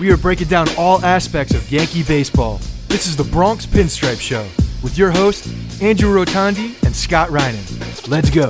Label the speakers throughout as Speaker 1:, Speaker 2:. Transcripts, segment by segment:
Speaker 1: we are breaking down all aspects of Yankee baseball. This is the Bronx Pinstripe Show with your hosts, Andrew Rotondi and Scott Reinen. Let's go.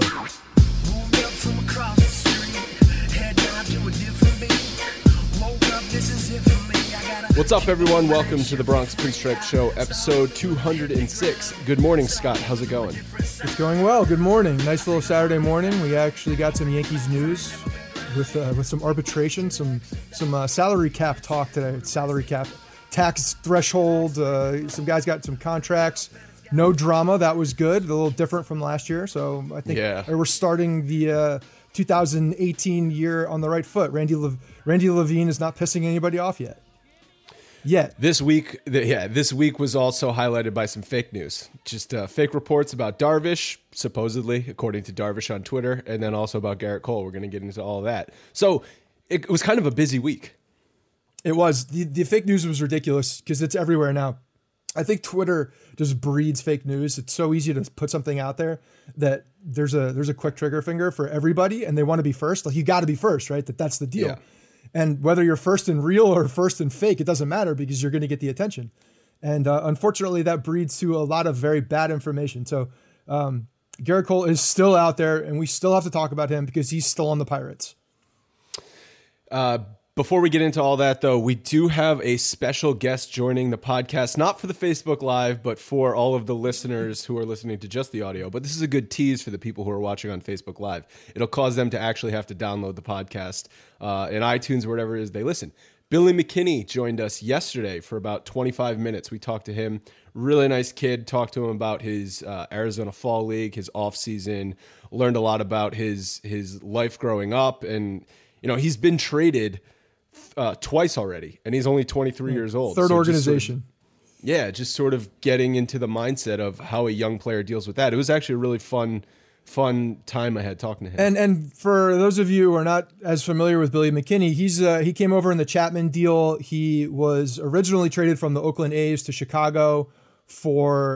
Speaker 2: What's up, everyone? Welcome to the Bronx Pinstripe Show, episode 206. Good morning, Scott. How's it going?
Speaker 3: It's going well. Good morning. Nice little Saturday morning. We actually got some Yankees news with some arbitration, some salary cap talk today. Salary cap, tax threshold. Some guys got some contracts. No drama. That was good. A little different from last year. So I think we're starting the 2018 year on the right foot. Randy Levine is not pissing anybody off yet.
Speaker 2: This week was also highlighted by some fake news. Just fake reports about Darvish, supposedly, according to Darvish on Twitter, and then also about Garrett Cole. We're going to get into all of that. So it was kind of a busy week.
Speaker 3: It was. The fake news was ridiculous because it's everywhere now. I think Twitter just breeds fake news. It's so easy to put something out there that there's a quick trigger finger for everybody, and they want to be first. Like, you got to be first, right? That's the deal. Yeah. And whether you're first in real or first in fake, it doesn't matter because you're going to get the attention. And unfortunately, that breeds to a lot of very bad information. So Garrett Cole is still out there, and we still have to talk about him because he's still on the Pirates.
Speaker 2: Before we get into all that, though, we do have a special guest joining the podcast, not for the Facebook Live, but for all of the listeners who are listening to just the audio. But this is a good tease for the people who are watching on Facebook Live. It'll cause them to actually have to download the podcast in iTunes or whatever it is they listen. Billy McKinney joined us yesterday for about 25 minutes. We talked to him. Really nice kid. Talked to him about his Arizona Fall League, his offseason. Learned a lot about his life growing up. And, you know, he's been traded twice already, and he's only 23 years old.
Speaker 3: Third organization.
Speaker 2: Just sort of getting into the mindset of how a young player deals with that. It was actually a really fun time I had talking to him.
Speaker 3: And for those of you who are not as familiar with Billy McKinney, he came over in the Chapman deal. He was originally traded from the Oakland A's to Chicago for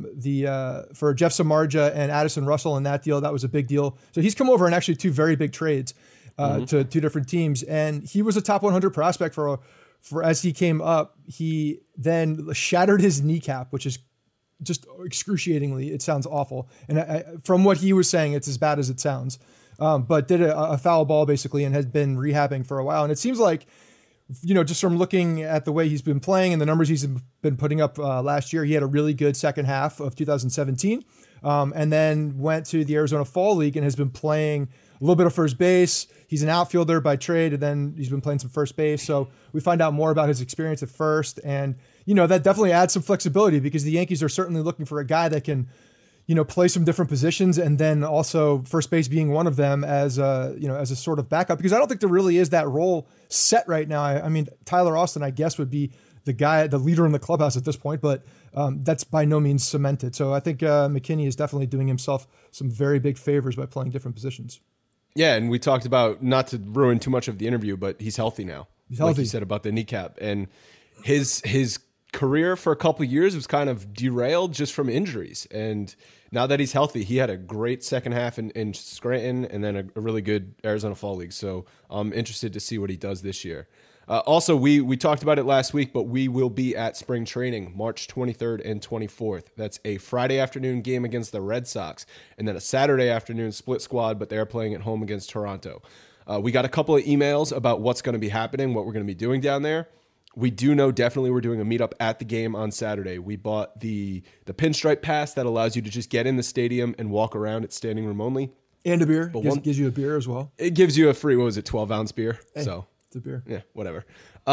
Speaker 3: Jeff Samardzija and Addison Russell in that deal. That was a big deal. So he's come over in actually two very big trades. To two different teams, and he was a top 100 prospect for as he came up. He then shattered his kneecap, which is just excruciatingly. It sounds awful, and from what he was saying, it's as bad as it sounds. But did a foul ball basically, and has been rehabbing for a while. And it seems like, you know, just from looking at the way he's been playing and the numbers he's been putting up last year, he had a really good second half of 2017, and then went to the Arizona Fall League and has been playing a little bit of first base. He's an outfielder by trade, and then he's been playing some first base. So we find out more about his experience at first. And, you know, that definitely adds some flexibility because the Yankees are certainly looking for a guy that can, you know, play some different positions, and then also first base being one of them as a sort of backup, because I don't think there really is that role set right now. I mean, Tyler Austin, I guess, would be the guy, the leader in the clubhouse at this point, but that's by no means cemented. So I think McKinney is definitely doing himself some very big favors by playing different positions.
Speaker 2: Yeah, and we talked about, not to ruin too much of the interview, but he's healthy now.
Speaker 3: He's healthy.
Speaker 2: Like you said about the kneecap. And his career for a couple of years was kind of derailed just from injuries. And now that he's healthy, he had a great second half in Scranton, and then a really good Arizona Fall League. So I'm interested to see what he does this year. Also, we talked about it last week, but we will be at spring training March 23rd and 24th. That's a Friday afternoon game against the Red Sox, and then a Saturday afternoon split squad, but they're playing at home against Toronto. We got a couple of emails about what's going to be happening, what we're going to be doing down there. We do know definitely we're doing a meetup at the game on Saturday. We bought the Pinstripe Pass that allows you to just get in the stadium and walk around. It's standing room only.
Speaker 3: And a beer. Gives you a beer as well.
Speaker 2: It gives you a free, 12-ounce beer.
Speaker 3: Hey.
Speaker 2: So.
Speaker 3: It's a beer.
Speaker 2: Yeah, whatever.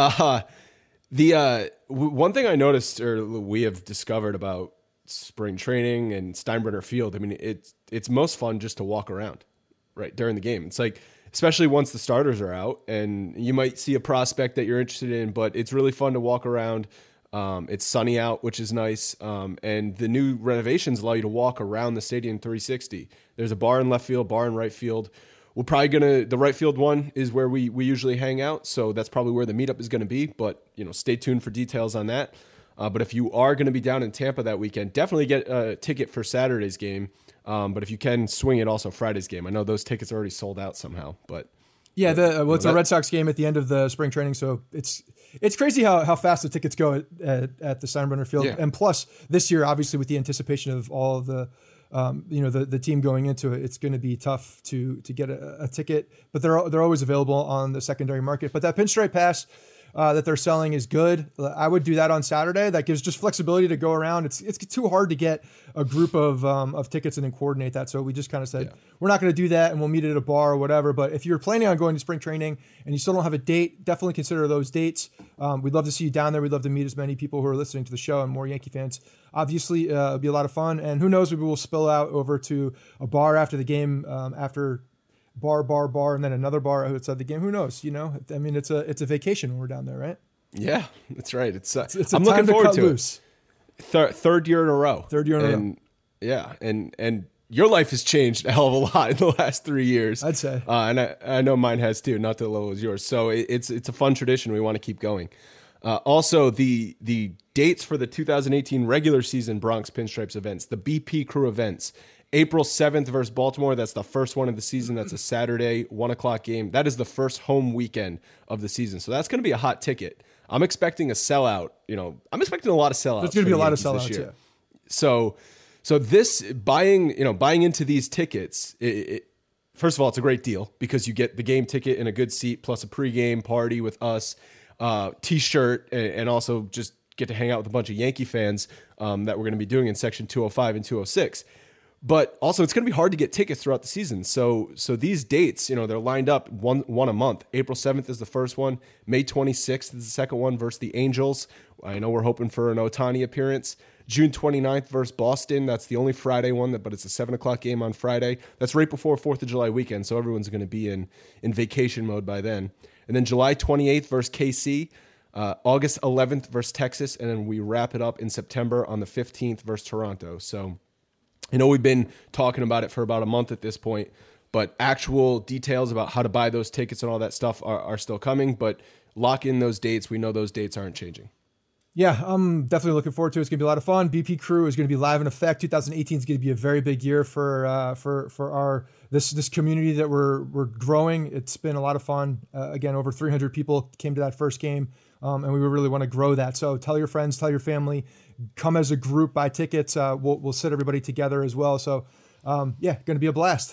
Speaker 2: One thing I noticed, or we have discovered about spring training and Steinbrenner Field, I mean, it's most fun just to walk around, right, during the game. It's like, especially once the starters are out, and you might see a prospect that you're interested in, but it's really fun to walk around. It's sunny out, which is nice, and the new renovations allow you to walk around the stadium 360. There's a bar in left field, bar in right field. We're probably the right field one is where we usually hang out. So that's probably where the meetup is going to be, but stay tuned for details on that. But if you are going to be down in Tampa that weekend, definitely get a ticket for Saturday's game. But if you can, swing it also Friday's game. I know those tickets are already sold out somehow, but
Speaker 3: yeah, it's a Red Sox game at the end of the spring training. So it's it's crazy how fast the tickets go at the Steinbrenner Field.
Speaker 2: Yeah.
Speaker 3: And plus this year, obviously with the anticipation of all of the, the team going into it, it's going to be tough to get a ticket, but they're always available on the secondary market. But that Pinstripe Pass that they're selling is good. I would do that on Saturday. That gives just flexibility to go around. It's too hard to get a group of tickets and then coordinate that. So we just kind of said, we're not going to do that and we'll meet at a bar or whatever. But if you're planning on going to spring training and you still don't have a date, definitely consider those dates. We'd love to see you down there. We'd love to meet as many people who are listening to the show and more Yankee fans. Obviously, it'll be a lot of fun. And who knows, maybe we'll spill out over to a bar after the game, after bar, and then another bar outside the game. Who knows? I mean, it's a vacation when we're down there, right?
Speaker 2: Yeah, that's right. It's
Speaker 3: I'm looking forward to
Speaker 2: it. Third year in a row. Yeah, and your life has changed a hell of a lot in the last 3 years.
Speaker 3: I'd say,
Speaker 2: and I know mine has too. Not to the level as yours. So it's a fun tradition. We want to keep going. Also, the dates for the 2018 regular season Bronx Pinstripes events, the BP Crew events. April 7th versus Baltimore. That's the first one of the season. That's a Saturday, 1:00 game. That is the first home weekend of the season. So that's going to be a hot ticket. I'm expecting a sellout. I'm expecting a lot of sellouts.
Speaker 3: There's going to be a lot of sellouts this year.
Speaker 2: So this buying into these tickets, first of all, it's a great deal because you get the game ticket and a good seat plus a pregame party with us, T-shirt, and also just get to hang out with a bunch of Yankee fans that we're going to be doing in section 205 and 206. But also, it's going to be hard to get tickets throughout the season. So these dates, they're lined up one a month. April 7th is the first one. May 26th is the second one versus the Angels. I know we're hoping for an Ohtani appearance. June 29th versus Boston. That's the only Friday one, but it's a 7:00 game on Friday. That's right before 4th of July weekend, so everyone's going to be in vacation mode by then. And then July 28th versus KC. August 11th versus Texas. And then we wrap it up in September on the 15th versus Toronto. So I know we've been talking about it for about a month at this point, but actual details about how to buy those tickets and all that stuff are still coming, but lock in those dates. We know those dates aren't changing.
Speaker 3: Yeah, I'm definitely looking forward to it. It's going to be a lot of fun. BP Crew is going to be live in effect. 2018 is going to be a very big year for our this community that we're growing. It's been a lot of fun. Again, over 300 people came to that first game, and we really want to grow that. So tell your friends, tell your family, come as a group, buy tickets. We'll sit everybody together as well. So going to be a blast.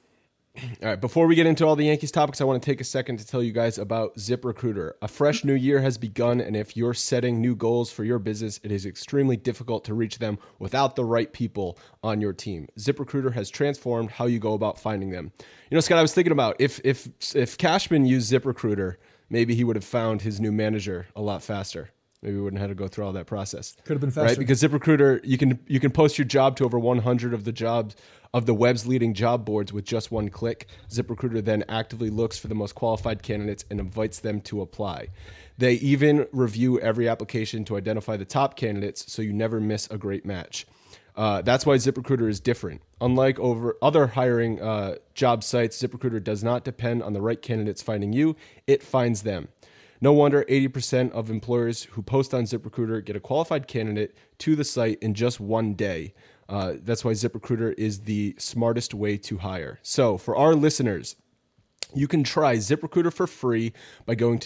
Speaker 2: All right, before we get into all the Yankees topics, I want to take a second to tell you guys about ZipRecruiter. A fresh new year has begun, and if you're setting new goals for your business, it is extremely difficult to reach them without the right people on your team. ZipRecruiter has transformed how you go about finding them. Scott, I was thinking about if Cashman used ZipRecruiter, maybe he would have found his new manager a lot faster. Maybe we wouldn't have to go through all that process.
Speaker 3: Could have been faster.
Speaker 2: Right? Because ZipRecruiter, you can post your job to over 100 of the web's leading job boards with just one click. ZipRecruiter then actively looks for the most qualified candidates and invites them to apply. They even review every application to identify the top candidates so you never miss a great match. That's why ZipRecruiter is different. Unlike over other hiring job sites, ZipRecruiter does not depend on the right candidates finding you. It finds them. No wonder 80% of employers who post on ZipRecruiter get a qualified candidate to the site in just one day. That's why ZipRecruiter is the smartest way to hire. So for our listeners, you can try ZipRecruiter for free by going to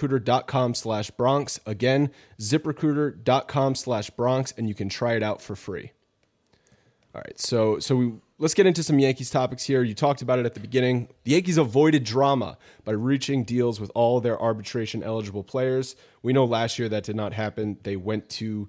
Speaker 2: ZipRecruiter.com/Bronx. Again, ZipRecruiter.com/Bronx, and you can try it out for free. All right, so let's get into some Yankees topics here. You talked about it at the beginning. The Yankees avoided drama by reaching deals with all their arbitration-eligible players. We know last year that did not happen. They went to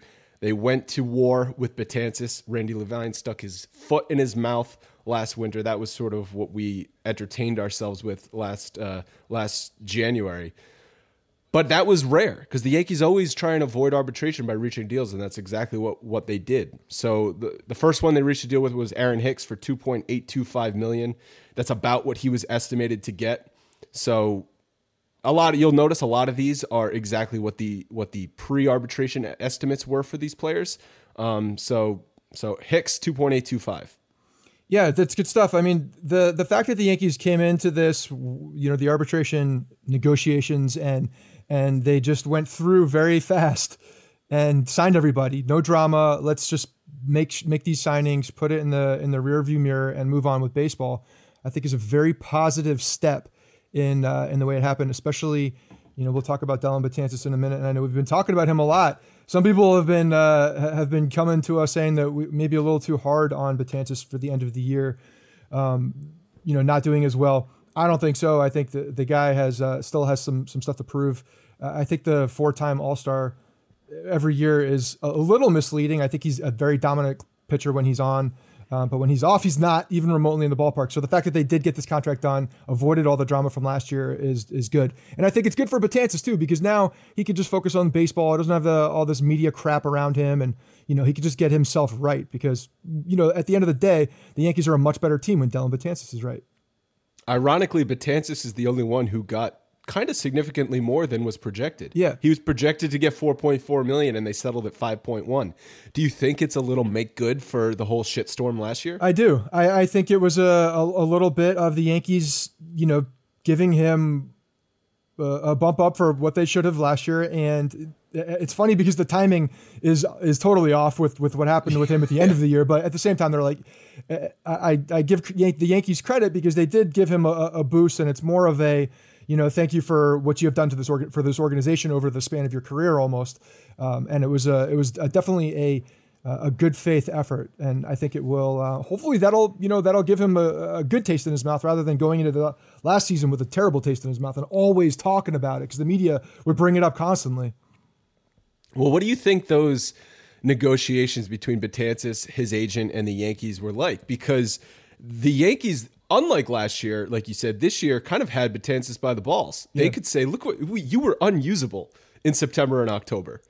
Speaker 2: war with Betances. Randy Levine stuck his foot in his mouth last winter. That was sort of what we entertained ourselves with last January. But that was rare because the Yankees always try and avoid arbitration by reaching deals, and that's exactly what they did. So the first one they reached a deal with was Aaron Hicks for $2.825 million. That's about what he was estimated to get. So you'll notice a lot of these are exactly what the pre-arbitration estimates were for these players. So Hicks 2.825.
Speaker 3: Yeah, that's good stuff. I mean, the fact that the Yankees came into this, the arbitration negotiations and they just went through very fast and signed everybody. No drama. Let's just make these signings, put it in the rear view mirror, and move on with baseball. I think is a very positive step in the way it happened. Especially, we'll talk about Dellin Betances in a minute, and I know we've been talking about him a lot. Some people have been coming to us saying that we may be a little too hard on Betances for the end of the year, not doing as well. I don't think so. I think the guy still has some stuff to prove. I think the 4-time All-Star every year is a little misleading. I think he's a very dominant pitcher when he's on. But when he's off, he's not even remotely in the ballpark. So the fact that they did get this contract done, avoided all the drama from last year is good. And I think it's good for Betances too, because now he can just focus on baseball. It doesn't have all this media crap around him. And, he can just get himself right because, at the end of the day, the Yankees are a much better team when Dellin Betances is right.
Speaker 2: Ironically, Betances is the only one who got kind of significantly more than was projected.
Speaker 3: Yeah.
Speaker 2: He was projected to get $4.4 million and they settled at $5.1. Do you think it's a little make good for the whole shitstorm last year?
Speaker 3: I do. I think it was a little bit of the Yankees, giving him a bump up for what they should have last year. And it's funny because the timing is totally off with what happened with him at the end of the year. But at the same time, they're like, I give the Yankees credit because they did give him a boost, and it's more of a, thank you for what you have done to this organization over the span of your career almost. And it was definitely a good faith effort. And I think it will, hopefully that'll give him a good taste in his mouth rather than going into the last season with a terrible taste in his mouth and always talking about it because the media would bring it up constantly.
Speaker 2: Well, what do you think those negotiations between Betances, his agent, and the Yankees were like? Because the Yankees, unlike last year, like you said, this year kind of had Betances by the balls.
Speaker 3: Yeah.
Speaker 2: They could say, look, you were unusable in September and October.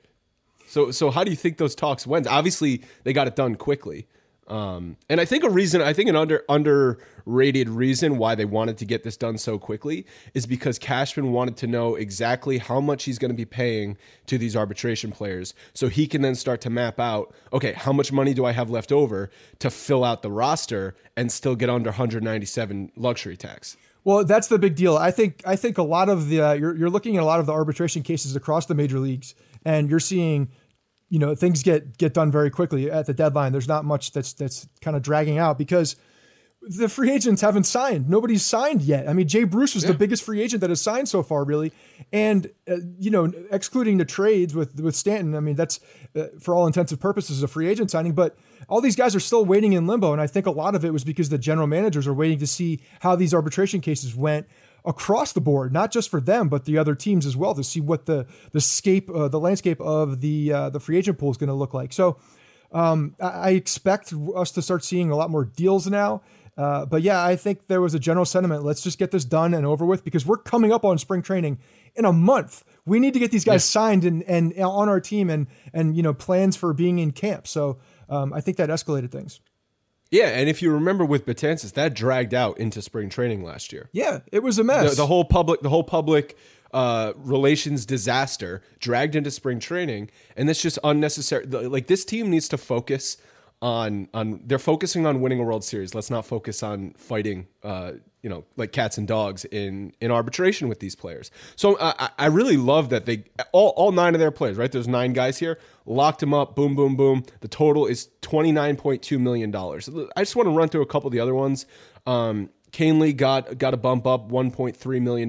Speaker 2: So how do you think those talks went? Obviously, they got it done quickly. And I think an underrated reason why they wanted to get this done so quickly is because Cashman wanted to know exactly how much he's going to be paying to these arbitration players so he can then start to map out, okay, how much money do I have left over to fill out the roster and still get under 197 luxury tax?
Speaker 3: Well, that's the big deal. I think a lot of the you're looking at a lot of the arbitration cases across the major leagues, and you're seeing things get done very quickly at the deadline. There's not much that's kind of dragging out because the free agents haven't signed. Nobody's signed yet. I mean, Jay Bruce was the biggest free agent that has signed so far, really. And, excluding the trades with Stanton, I mean, that's for all intents and purposes a free agent signing, but all these guys are still waiting in limbo. And I think a lot of it was because the general managers are waiting to see how these arbitration cases went across the board, not just for them, but the other teams as well, to see what the landscape of the free agent pool is going to look like. So I expect us to start seeing a lot more deals now. But yeah, I think there was a general sentiment. Let's just get this done and over with because we're coming up on spring training in a month. We need to get these guys signed and on our team and plans for being in camp. So I think that escalated things.
Speaker 2: Yeah, and if you remember with Betances, that dragged out into spring training last year.
Speaker 3: Yeah, it was a mess.
Speaker 2: The whole public relations disaster dragged into spring training, and that's just unnecessary. Like, this team needs to focus on they're focusing on winning a World Series. Let's not focus on fighting like cats and dogs in arbitration with these players. So I really love that they all 9 of their players, right? There's 9 guys here, locked them up, boom, boom, boom. The total is $29.2 million. I just want to run through a couple of the other ones. Canely got a bump up, $1.3 million.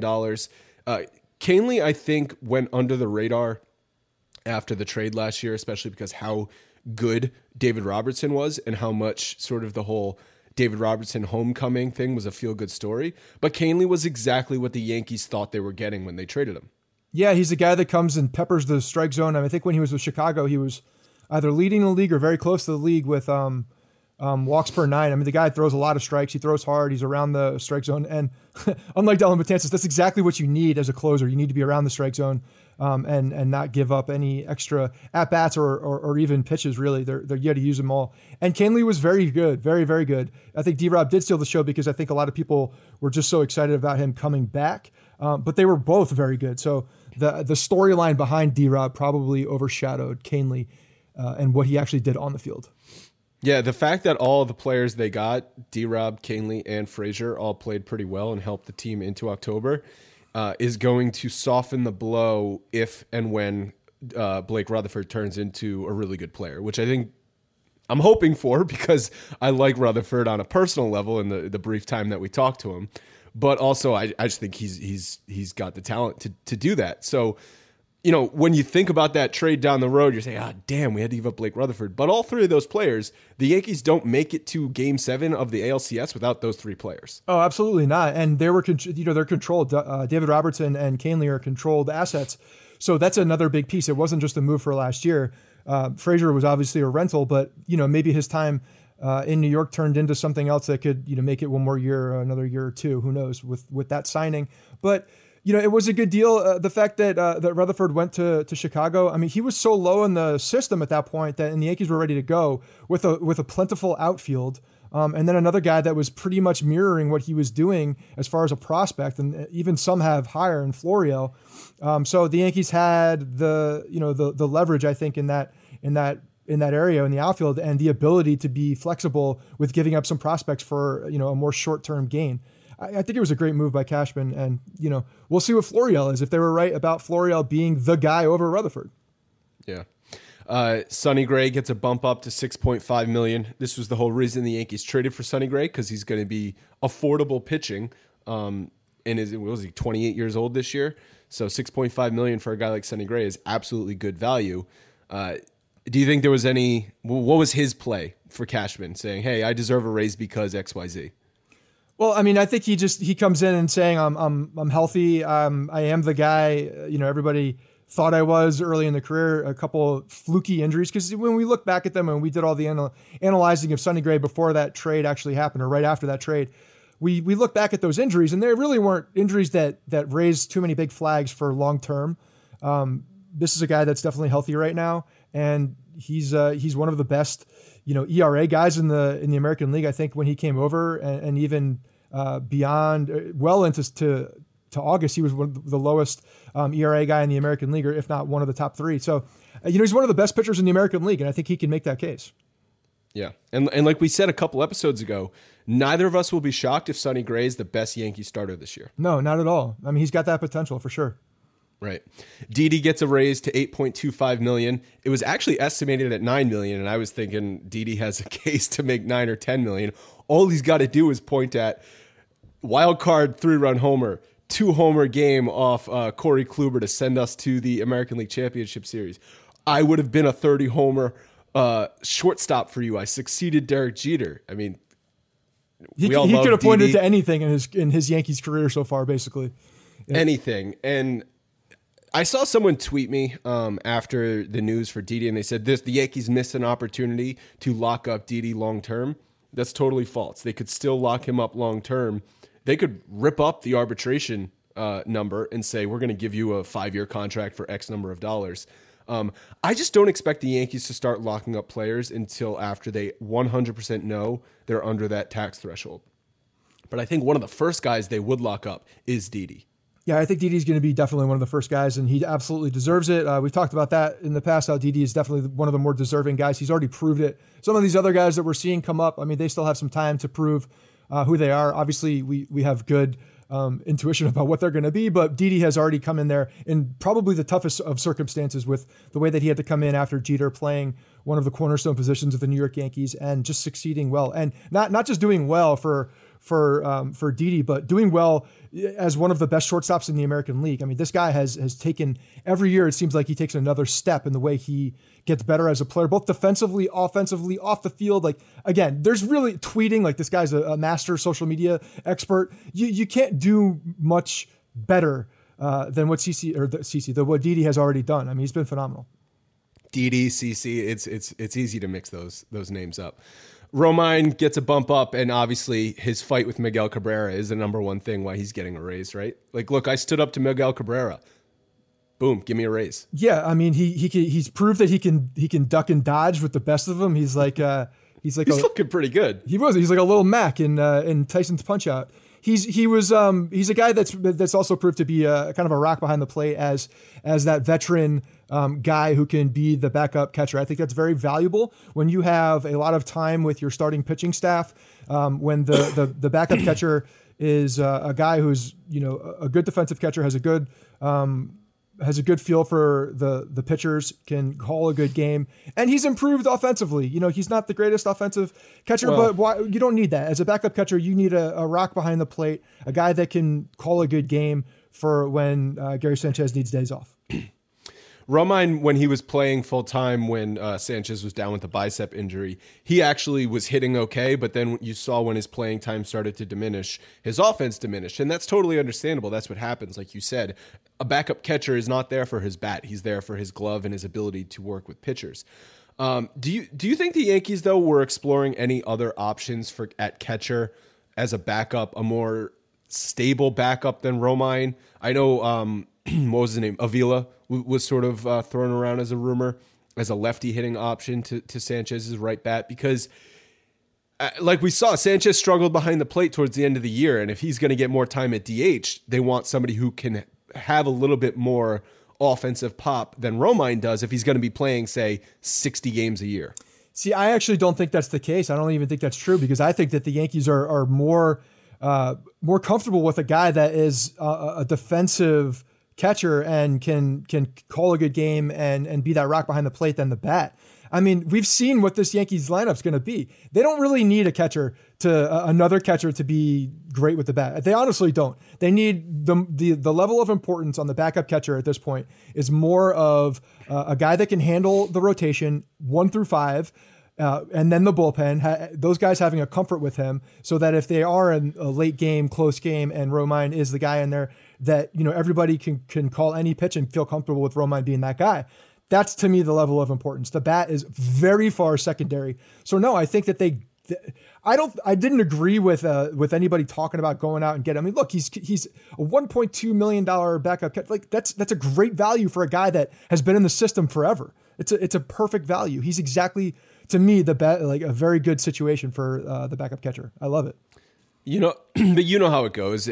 Speaker 2: Canely, I think, went under the radar after the trade last year, especially because how good David Robertson was and how much sort of the whole David Robertson homecoming thing was a feel-good story. But Canely was exactly what the Yankees thought they were getting when they traded him.
Speaker 3: Yeah, he's a guy that comes and peppers the strike zone. I think when he was with Chicago, he was either leading the league or very close to the league with walks per 9. I mean, the guy throws a lot of strikes. He throws hard. He's around the strike zone. And unlike Dellin Betances, that's exactly what you need as a closer. You need to be around the strike zone and not give up any extra at-bats or even pitches, really. They're you got to use them all. And Canely was very good, very, very good. I think D-Rob did steal the show because I think a lot of people were just so excited about him coming back. But they were both very good. So the storyline behind D-Rob probably overshadowed Canely and what he actually did on the field.
Speaker 2: Yeah, the fact that all the players they got, D-Rob, Canely, and Frazier, all played pretty well and helped the team into October, is going to soften the blow if and when Blake Rutherford turns into a really good player, which I think I'm hoping for because I like Rutherford on a personal level in the brief time that we talked to him. but also I just think he's got the talent to do that. So, when you think about that trade down the road, you're saying, damn, we had to give up Blake Rutherford. But all three of those players, the Yankees don't make it to Game 7 of the ALCS without those three players.
Speaker 3: Oh, absolutely not. And they were, they're controlled. David Robertson and Canely are controlled assets. So that's another big piece. It wasn't just a move for last year. Frazier was obviously a rental, but maybe his time in New York turned into something else that could make it one more year, another year or two. Who knows with that signing? But it was a good deal. The fact that that Rutherford went to Chicago. I mean, he was so low in the system at that point that the Yankees were ready to go with a plentiful outfield. And then another guy that was pretty much mirroring what he was doing as far as a prospect, and even some have higher in Florial. So the Yankees had the leverage, I think, in that area in the outfield, and the ability to be flexible with giving up some prospects for a more short-term gain. I think it was a great move by Cashman, and we'll see what Florial is, if they were right about Florial being the guy over Rutherford.
Speaker 2: Yeah. Sonny Gray gets a bump up to $6.5 million. This was the whole reason the Yankees traded for Sonny Gray, because he's going to be affordable pitching. And was he 28 years old this year? So $6.5 million for a guy like Sonny Gray is absolutely good value. Do you think there was what was his play for Cashman, saying, hey, I deserve a raise because XYZ?
Speaker 3: Well, I mean, I think he comes in and saying, I'm healthy. I am the guy, everybody thought I was early in the career. A couple fluky injuries, because when we look back at them and we did all the analyzing of Sonny Gray before that trade actually happened, or right after that trade, we look back at those injuries, and they really weren't injuries that raised too many big flags for long term. This is a guy that's definitely healthy right now, and he's one of the best ERA guys in the American League. I think when he came over, and even beyond, well into August, he was one of the lowest ERA guy in the American League, or if not one of the top three. So, he's one of the best pitchers in the American League, and I think he can make that case.
Speaker 2: Yeah, and like we said a couple episodes ago, neither of us will be shocked if Sonny Gray is the best Yankee starter this year.
Speaker 3: No, not at all. I mean, he's got that potential for sure.
Speaker 2: Right. Didi gets a raise to $8.25 million. It was actually estimated at $9 million, and I was thinking Didi has a case to make $9 or $10 million. All he's got to do is point at wild card 3-run homer, 2-homer game off Corey Kluber to send us to the American League Championship Series. I would have been a 30-homer shortstop for you. I succeeded Derek Jeter. I mean,
Speaker 3: he could have pointed to anything in his Yankees career so far, basically.
Speaker 2: Yeah. Anything. And I saw someone tweet me after the news for Didi, and they said the Yankees missed an opportunity to lock up Didi long term. That's totally false. They could still lock him up long term. They could rip up the arbitration number and say, we're going to give you a 5-year contract for X number of dollars. I just don't expect the Yankees to start locking up players until after they 100% know they're under that tax threshold. But I think one of the first guys they would lock up is Didi.
Speaker 3: Yeah, I think Didi's going to be definitely one of the first guys, and he absolutely deserves it. We've talked about that in the past, how Didi is definitely one of the more deserving guys. He's already proved it. Some of these other guys that we're seeing come up, I mean, they still have some time to prove who they are. Obviously, we have good intuition about what they're going to be, but Didi has already come in there in probably the toughest of circumstances, with the way that he had to come in after Jeter playing one of the cornerstone positions of the New York Yankees and just succeeding well, and not just doing well for Didi, but doing well as one of the best shortstops in the American League. I mean, this guy has taken, every year it seems like he takes another step in the way he gets better as a player, both defensively, offensively, off the field. Like, again, there's really tweeting, like this guy's a master social media expert. You can't do much better than what what Didi has already done. I mean, he's been phenomenal.
Speaker 2: Didi, CC, it's easy to mix those names up. Romine gets a bump up, and obviously his fight with Miguel Cabrera is the number one thing why he's getting a raise, right? Like, look, I stood up to Miguel Cabrera. Boom, give me a raise.
Speaker 3: Yeah, I mean, he's proved that he can duck and dodge with the best of them. He's
Speaker 2: looking pretty good.
Speaker 3: He's like a little Mac in Tyson's Punch-Out. He's a guy that's also proved to be kind of a rock behind the plate as that veteran guy who can be the backup catcher. I think that's very valuable when you have a lot of time with your starting pitching staff. When the backup catcher is a guy who's a good defensive catcher, has a good has a good feel for the pitchers, can call a good game, and he's improved offensively. He's not the greatest offensive catcher, but you don't need that. As a backup catcher, you need a rock behind the plate, a guy that can call a good game for when Gary Sanchez needs days off.
Speaker 2: Romine, when he was playing full time, when Sanchez was down with the bicep injury, he actually was hitting okay. But then you saw when his playing time started to diminish, his offense diminished. And that's totally understandable. That's what happens. Like you said, a backup catcher is not there for his bat. He's there for his glove and his ability to work with pitchers. Do you think the Yankees, though, were exploring any other options at catcher as a backup, a more stable backup than Romine? I know, what was his name? Avila was sort of thrown around as a rumor, as a lefty hitting option to Sanchez's right bat, because like we saw, Sanchez struggled behind the plate towards the end of the year. And if he's going to get more time at DH, they want somebody who can have a little bit more offensive pop than Romine does if he's going to be playing, say, 60 games a year.
Speaker 3: See, I actually don't think that's the case. I don't even think that's true, because I think that the Yankees are more comfortable with a guy that is a defensive catcher and can call a good game and be that rock behind the plate than the bat. I mean, we've seen what this Yankees lineup's going to be. They don't really need a catcher another catcher to be great with the bat. They honestly don't. They need the level of importance on the backup catcher at this point is more of a guy that can handle the rotation 1 through 5. And then the bullpen, those guys having a comfort with him, so that if they are in a late game, close game, and Romine is the guy in there, that everybody can call any pitch and feel comfortable with Romine being that guy. That's, to me, the level of importance. The bat is very far secondary. So no, I think that I didn't agree with anybody talking about going out and getting. I mean, look, he's a $1.2 million backup catcher. Like that's a great value for a guy that has been in the system forever. It's a perfect value. He's exactly, to me, like a very good situation for the backup catcher. I love it.
Speaker 2: But you know how it goes.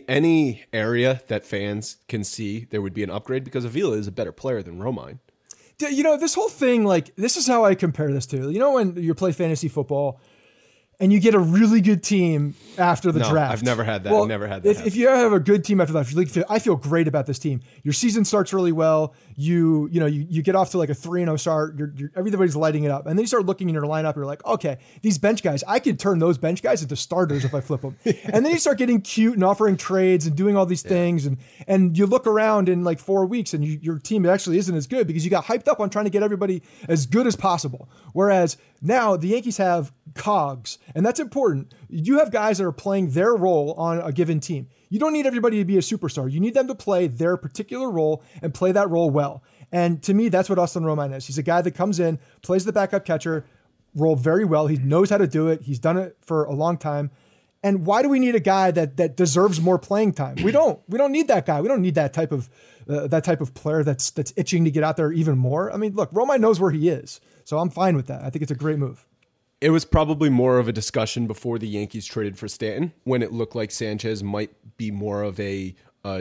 Speaker 2: Any area that fans can see, there would be an upgrade, because Avila is a better player than Romine.
Speaker 3: This whole thing, like, this is how I compare this to, when you play fantasy football and you get a really good team after the draft.
Speaker 2: I've never had that.
Speaker 3: Well,
Speaker 2: I've never had that.
Speaker 3: If you have a good team after that, I feel great about this team. Your season starts really well. You get off to like a 3-0 start. Everybody's lighting it up. And then you start looking in your lineup. You're like, okay, these bench guys, I could turn those bench guys into starters if I flip them. And then you start getting cute and offering trades and doing all these things. And you look around in like 4 weeks and your team actually isn't as good because you got hyped up on trying to get everybody as good as possible. Whereas now the Yankees have cogs, and that's important. You have guys that are playing their role on a given team. You don't need everybody to be a superstar. You need them to play their particular role and play that role well. And to me, that's what Austin Romine is. He's a guy that comes in, plays the backup catcher role very well. He knows how to do it. He's done it for a long time. And why do we need a guy that deserves more playing time? We don't need that guy. We don't need that type of player that's itching to get out there even more. I mean, look, Romine knows where he is, so I'm fine with that. I think it's a great move.
Speaker 2: It was probably more of a discussion before the Yankees traded for Stanton, when it looked like Sanchez might be more of a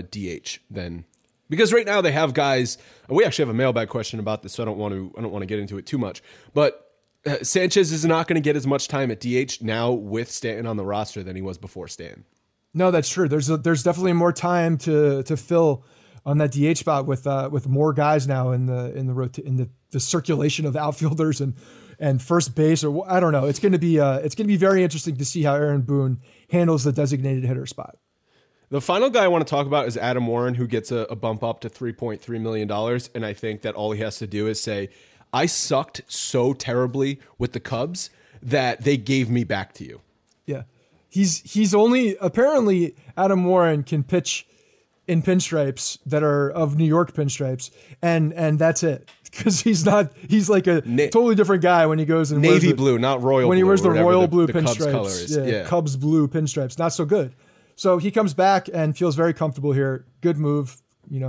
Speaker 2: DH than, because right now they have guys. We actually have a mailbag question about this, so I don't want to get into it too much. But Sanchez is not going to get as much time at DH now with Stanton on the roster than he was before Stanton. No,
Speaker 3: that's true. There's definitely more time to fill on that DH spot with more guys now in the circulation of outfielders and first base, or I don't know. It's going to be very interesting to see how Aaron Boone handles the designated hitter spot.
Speaker 2: The final guy I want to talk about is Adam Warren, who gets a bump up to $3.3 million. And I think that all he has to do is say, I sucked so terribly with the Cubs that they gave me back to you.
Speaker 3: Yeah. He's only, apparently Adam Warren can pitch in pinstripes that are of New York pinstripes, and that's it. Because he's like a totally different guy when he goes and
Speaker 2: navy blue, not royal blue.
Speaker 3: When he wears the royal blue
Speaker 2: the
Speaker 3: pinstripes.
Speaker 2: Cubs color is. Yeah,
Speaker 3: Cubs blue pinstripes. Not so good. So he comes back and feels very comfortable here. Good move.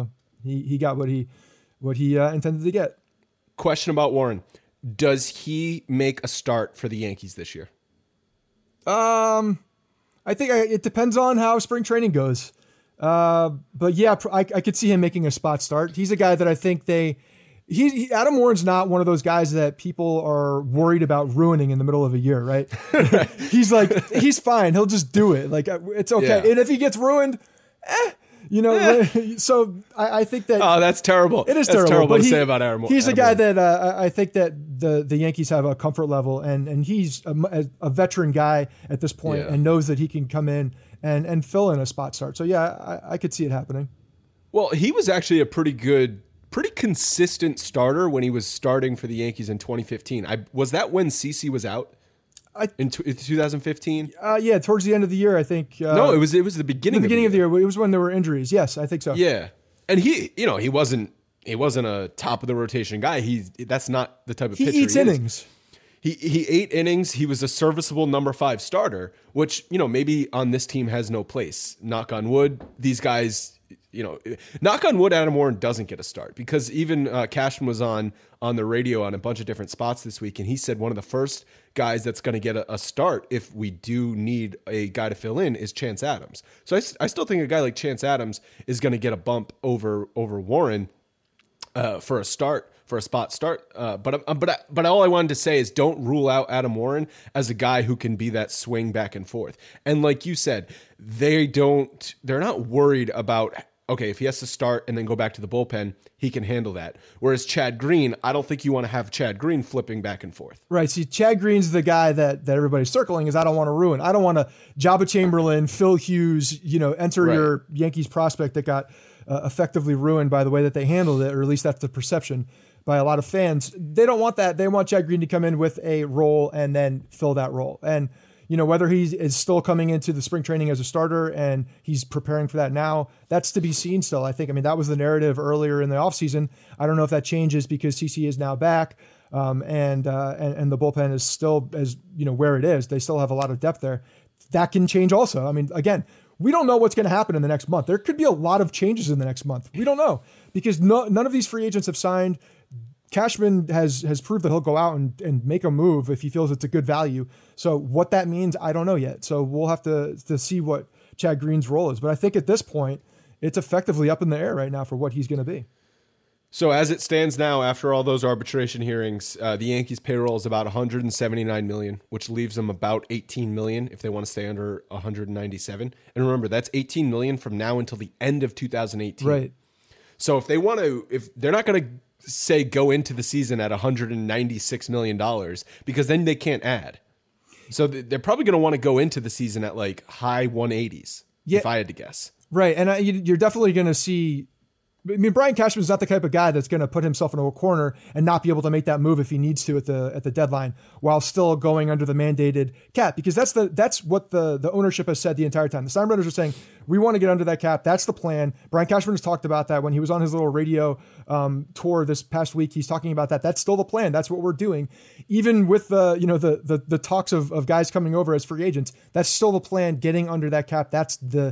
Speaker 3: He got what he intended to get.
Speaker 2: Question about Warren. Does he make a start for the Yankees this year?
Speaker 3: I think it depends on how spring training goes. But yeah, I could see him making a spot start. He's a guy that I think Adam Warren's not one of those guys that people are worried about ruining in the middle of a year, right? He's fine. He'll just do it. Like, it's okay. Yeah. And if he gets ruined, So I think that.
Speaker 2: Oh, that's terrible.
Speaker 3: It is
Speaker 2: that's
Speaker 3: terrible
Speaker 2: to say about Aaron.
Speaker 3: He's a guy that I think that the Yankees have a comfort level, and he's a veteran guy at this point and knows that he can come in and fill in a spot start. So yeah, I could see it happening.
Speaker 2: Well, he was actually a pretty consistent starter when he was starting for the Yankees in 2015. Was that when CeCe was out? In 2015?
Speaker 3: Yeah, towards the end of the year, I think.
Speaker 2: No, it was the beginning.
Speaker 3: The beginning of the year. It was when there were injuries. Yes, I think so.
Speaker 2: Yeah, and he wasn't a top of the rotation guy. That's not the type of pitcher.
Speaker 3: He eats innings.
Speaker 2: He ate innings. He was a serviceable number 5 starter, which maybe on this team has no place. Knock on wood. These guys. Knock on wood, Adam Warren doesn't get a start because even Cashman was on the radio on a bunch of different spots this week, and he said one of the first guys that's going to get a start if we do need a guy to fill in is Chance Adams. So I still think a guy like Chance Adams is going to get a bump over Warren for a spot start. But all I wanted to say is don't rule out Adam Warren as a guy who can be that swing back and forth. And like you said, they're not worried about, okay, if he has to start and then go back to the bullpen, he can handle that. Whereas Chad Green, I don't think you want to have Chad Green flipping back and forth.
Speaker 3: Right. See, Chad Green's the guy that everybody's circling is I don't want to ruin. I don't want to Jabba Chamberlain, Phil Hughes, enter your Yankees prospect that got effectively ruined by the way that they handled it, or at least that's the perception by a lot of fans. They don't want that. They want Chad Green to come in with a role and then fill that role. And whether he is still coming into the spring training as a starter and he's preparing for that now, that's to be seen still. I think, that was the narrative earlier in the offseason. I don't know if that changes because CeCe is now back and the bullpen is still as where it is. They still have a lot of depth there. That can change also. Again, we don't know what's going to happen in the next month. There could be a lot of changes in the next month. We don't know because none of these free agents have signed. Cashman has proved that he'll go out and make a move if he feels it's a good value. So what that means, I don't know yet. So we'll have to see what Chad Green's role is. But I think at this point, it's effectively up in the air right now for what he's going to be.
Speaker 2: So as it stands now, after all those arbitration hearings, the Yankees' payroll is about $179 million, which leaves them about $18 million if they want to stay under $197. And remember, that's $18 million from now until the end of 2018.
Speaker 3: Right.
Speaker 2: So if they're not going to say go into the season at $196 million because then they can't add. So they're probably going to want to go into the season at like high 180s, if I had to guess.
Speaker 3: Right. And you're definitely going to see. Brian Cashman's not the type of guy that's going to put himself in a corner and not be able to make that move if he needs to at the deadline while still going under the mandated cap, because that's what the ownership has said the entire time. The Steinbrenners are saying, we want to get under that cap. That's the plan. Brian Cashman has talked about that when he was on his little radio tour this past week. He's talking about that. That's still the plan. That's what we're doing. Even with the talks of guys coming over as free agents, that's still the plan, getting under that cap. That's the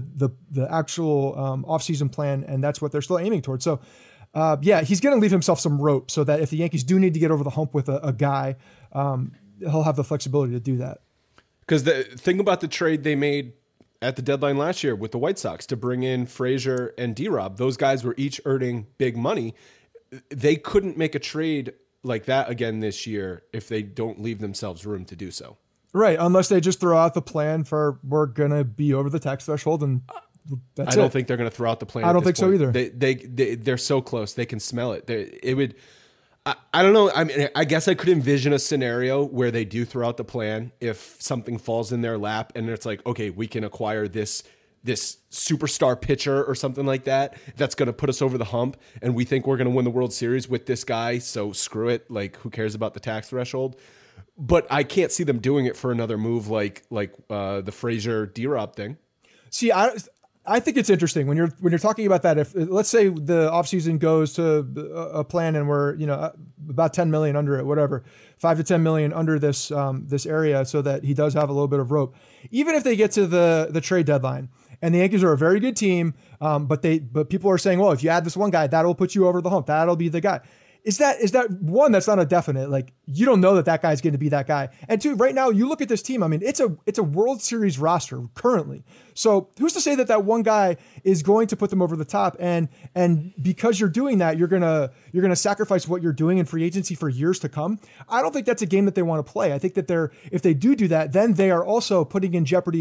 Speaker 3: actual offseason plan, and that's what they're still aiming towards. So, he's going to leave himself some rope so that if the Yankees do need to get over the hump with a guy, he'll have the flexibility to do that.
Speaker 2: Because the thing about the trade they made at the deadline last year with the White Sox to bring in Frazier and D-Rob, those guys were each earning big money. They couldn't make a trade like that again this year if they don't leave themselves room to do so.
Speaker 3: Right, unless they just throw out the plan for we're going to be over the tax threshold and that's it.
Speaker 2: I don't think they're going to throw out the plan.
Speaker 3: I don't think so either.
Speaker 2: They're so close. They can smell it. It would. I don't know. I guess I could envision a scenario where they do throw out the plan if something falls in their lap and it's like, okay, we can acquire this superstar pitcher or something like that that's going to put us over the hump and we think we're going to win the World Series with this guy, so screw it. Like, who cares about the tax threshold? But I can't see them doing it for another move like the Frazier D-Rob thing.
Speaker 3: See, I think it's interesting when you're talking about that. If let's say the offseason goes to a plan and we're about 10 million under it, whatever, 5 to 10 million under this area, so that he does have a little bit of rope. Even if they get to the trade deadline and the Yankees are a very good team, but people are saying, well, if you add this one guy, that'll put you over the hump. That'll be the guy. Is that one, that's not a definite, like you don't know that guy's going to be that guy. And two, right now you look at this team, it's a World Series roster currently. So who's to say that one guy is going to put them over the top? And because you're doing that, you're going to sacrifice what you're doing in free agency for years to come. I don't think that's a game that they want to play. I think that if they do that, then they are also putting in jeopardy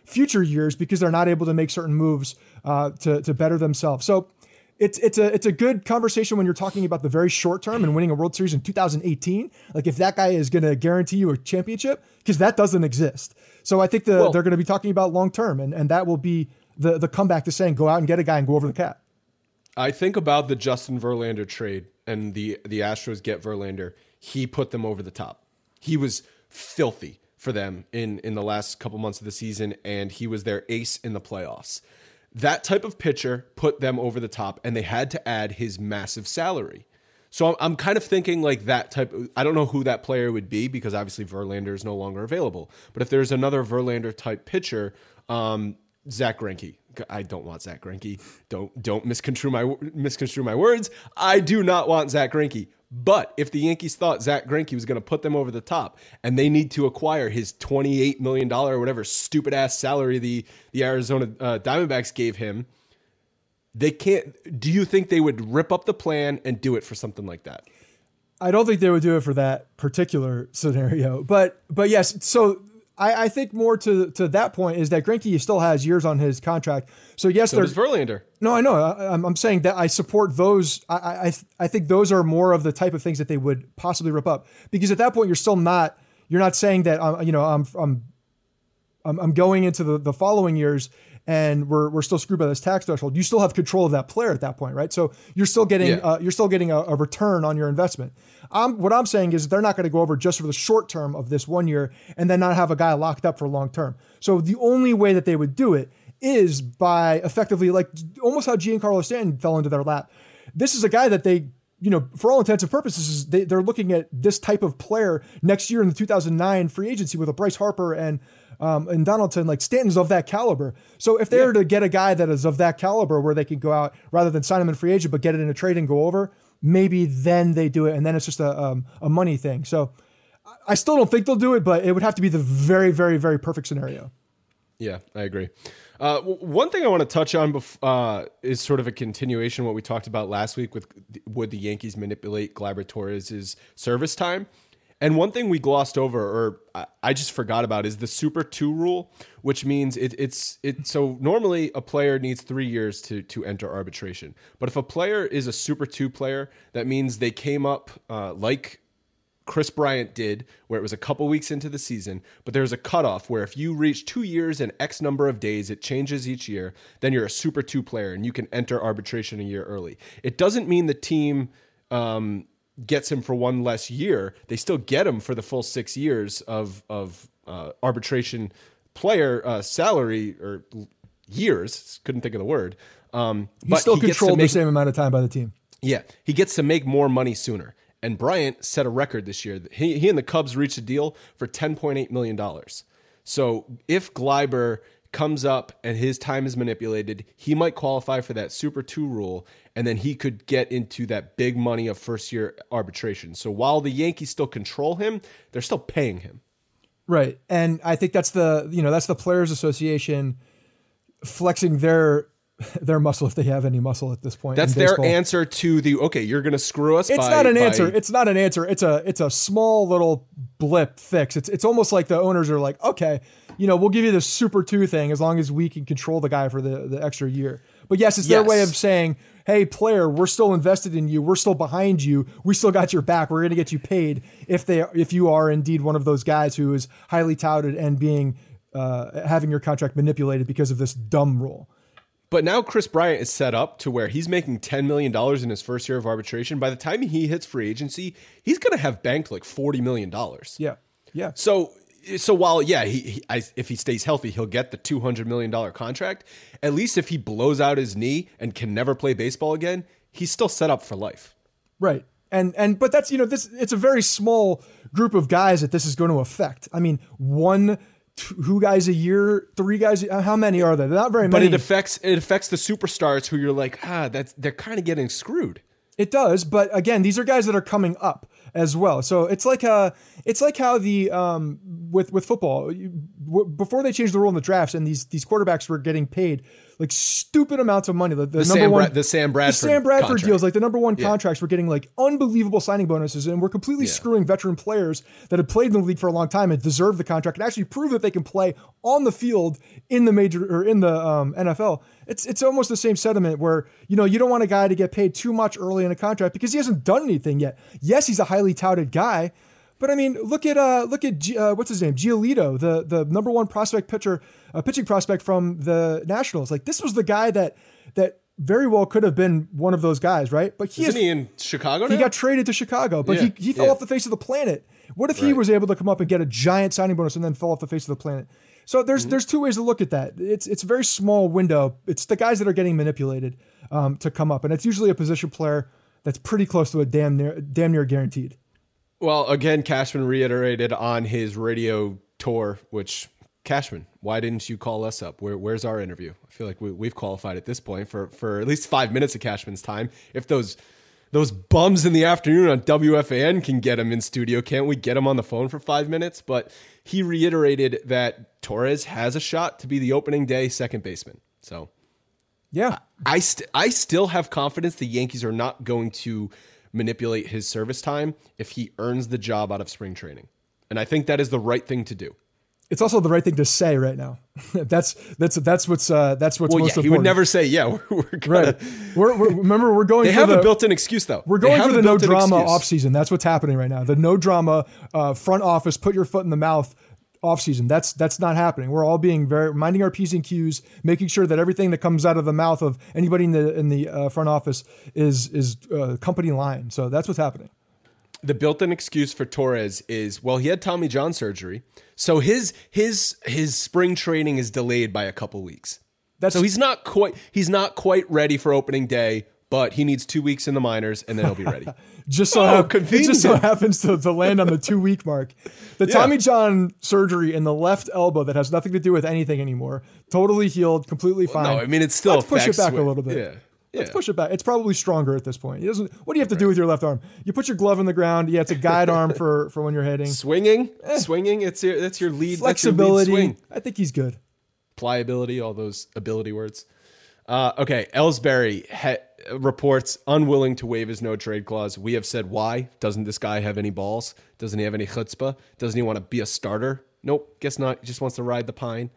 Speaker 3: future years because they're not able to make certain moves to better themselves. So it's a good conversation when you're talking about the very short term and winning a World Series in 2018. Like if that guy is going to guarantee you a championship, because that doesn't exist. So I think they're going to be talking about long term, and that will be the comeback to saying go out and get a guy and go over the cap.
Speaker 2: I think about the Justin Verlander trade and the Astros get Verlander. He put them over the top. He was filthy for them in the last couple months of the season, and he was their ace in the playoffs. That type of pitcher put them over the top, and they had to add his massive salary. So I'm kind of thinking like that type. I don't know who that player would be because obviously Verlander is no longer available. But if there's another Verlander type pitcher, Zach Greinke. I don't want Zach Greinke. Don't misconstrue my words. I do not want Zach Greinke. But if the Yankees thought Zach Greinke was going to put them over the top and they need to acquire his $28 million or whatever stupid ass salary the Arizona Diamondbacks gave him, they can't. Do you think they would rip up the plan and do it for something like that?
Speaker 3: I don't think they would do it for that particular scenario. But yes, so I think more to that point is that Greinke still has years on his contract. So yes,
Speaker 2: so does Verlander.
Speaker 3: No, I know. I'm saying that I support those. I think those are more of the type of things that they would possibly rip up, because at that point you're not saying that I'm going into the following years and we're still screwed by this tax threshold. You still have control of that player at that point, right? So you're still getting a return on your investment. What I'm saying is they're not going to go over just for the short term of this 1 year and then not have a guy locked up for long term. So the only way that they would do it is by effectively, like almost how Giancarlo Stanton fell into their lap. This is a guy that they, for all intents and purposes, they're looking at this type of player next year in the 2009 free agency with a Bryce Harper and Donaldson. Like Stanton's of that caliber. So if they were to get a guy that is of that caliber where they can go out rather than sign him in free agent, but get it in a trade and go over, maybe then they do it. And then it's just a money thing. So I still don't think they'll do it, but it would have to be the very, very, very perfect scenario. Yeah,
Speaker 2: I agree. One thing I want to touch on is sort of a continuation of what we talked about last week with would the Yankees manipulate Gleyber Torres' service time? And one thing we glossed over, or I just forgot about, is the Super 2 rule, which means it's so normally a player needs 3 years to enter arbitration. But if a player is a Super 2 player, that means they came up like Chris Bryant did, where it was a couple weeks into the season, but there's a cutoff where if you reach 2 years and X number of days, it changes each year, then you're a Super 2 player and you can enter arbitration a year early. It doesn't mean the team gets him for one less year. They still get him for the full 6 years of arbitration player salary, or years, couldn't think of the word.
Speaker 3: But still controlled the same amount of time by the team.
Speaker 2: Yeah, he gets to make more money sooner. And Bryant set a record this year. He and the Cubs reached a deal for $10.8 million. So if Gleyber comes up and his time is manipulated, he might qualify for that Super 2 rule, and then he could get into that big money of first-year arbitration. So while the Yankees still control him, they're still paying him.
Speaker 3: Right. And I think that's the Players Association flexing their muscle, if they have any muscle at this point.
Speaker 2: That's their answer to you're going to screw us.
Speaker 3: It's not an answer. It's not an answer. It's a small little blip fix. It's almost like the owners are like, okay, we'll give you the Super 2 thing as long as we can control the guy for the extra year. But yes, it's their way of saying, hey, player, we're still invested in you. We're still behind you. We still got your back. We're going to get you paid if you are indeed one of those guys who is highly touted and being having your contract manipulated because of this dumb rule.
Speaker 2: But now Chris Bryant is set up to where he's making $10 million in his first year of arbitration. By the time he hits free agency, he's going to have banked like $40 million.
Speaker 3: Yeah. Yeah.
Speaker 2: So while, if he stays healthy, he'll get the $200 million contract. At least if he blows out his knee and can never play baseball again, he's still set up for life.
Speaker 3: Right. But that's, it's a very small group of guys that this is going to affect. I mean, 2 guys a year, 3 guys. How many are there? They're not very many.
Speaker 2: But it affects the superstars who you're like, they're kind of getting screwed.
Speaker 3: It does, but again, these are guys that are coming up as well. So it's like how the with football, before they changed the rule in the drafts and these quarterbacks were getting paid like stupid amounts of money.
Speaker 2: The Sam Bradford
Speaker 3: deals, like the number one contracts, were getting like unbelievable signing bonuses, and we're completely screwing veteran players that have played in the league for a long time and deserve the contract and actually prove that they can play on the field in the major or in the NFL. It's almost the same sentiment where, you don't want a guy to get paid too much early in a contract because he hasn't done anything yet. Yes, he's a highly touted guy, but I mean, look at what's his name, Giolito, the number one pitching prospect from the Nationals. Like, this was the guy that very well could have been one of those guys, right? But
Speaker 2: isn't he in Chicago now?
Speaker 3: He got traded to Chicago, but he fell off the face of the planet. What if he was able to come up and get a giant signing bonus and then fall off the face of the planet? So there's two ways to look at that. It's a very small window. It's the guys that are getting manipulated to come up, and it's usually a position player that's pretty close to a damn near guaranteed.
Speaker 2: Well, again, Cashman reiterated on his radio tour, which, Cashman, why didn't you call us up? Where's our interview? I feel like we've qualified at this point for at least 5 minutes of Cashman's time. If those bums in the afternoon on WFAN can get him in studio, can't we get him on the phone for 5 minutes? But he reiterated that Torres has a shot to be the opening day second baseman. So,
Speaker 3: yeah,
Speaker 2: I still have confidence the Yankees are not going to manipulate his service time if he earns the job out of spring training. And I think that is the right thing to do.
Speaker 3: It's also the right thing to say right now. That's what's most important.
Speaker 2: He would never say, we're gonna.
Speaker 3: Right. Remember, we're going.
Speaker 2: They have a built-in excuse though.
Speaker 3: We're going for the no drama offseason. That's what's happening right now. The no drama front office, put your foot in the mouth offseason. That's not happening. We're all being minding our P's and Q's, making sure that everything that comes out of the mouth of anybody in the front office is company line. So that's what's happening.
Speaker 2: The built-in excuse for Torres is, well, he had Tommy John surgery, so his spring training is delayed by a couple weeks. So he's not quite ready for opening day, but he needs 2 weeks in the minors and then he'll be ready.
Speaker 3: It just so happens to land on the 2 week mark. The Tommy John surgery in the left elbow that has nothing to do with anything anymore, totally healed, completely fine.
Speaker 2: No, I mean, it's still
Speaker 3: Let's push it back a little bit.
Speaker 2: Yeah.
Speaker 3: Let's push it back. It's probably stronger at this point. What do you have to do with your left arm? You put your glove in the ground. Yeah, it's a guide arm for when you're hitting.
Speaker 2: Swinging. That's your lead.
Speaker 3: Flexibility.
Speaker 2: That's your lead swing.
Speaker 3: I think he's good.
Speaker 2: Pliability, all those ability words. Okay, Ellsbury reports unwilling to waive his no trade clause. We have said why. Doesn't this guy have any balls? Doesn't he have any chutzpah? Doesn't he want to be a starter? Nope, guess not. He just wants to ride the pine.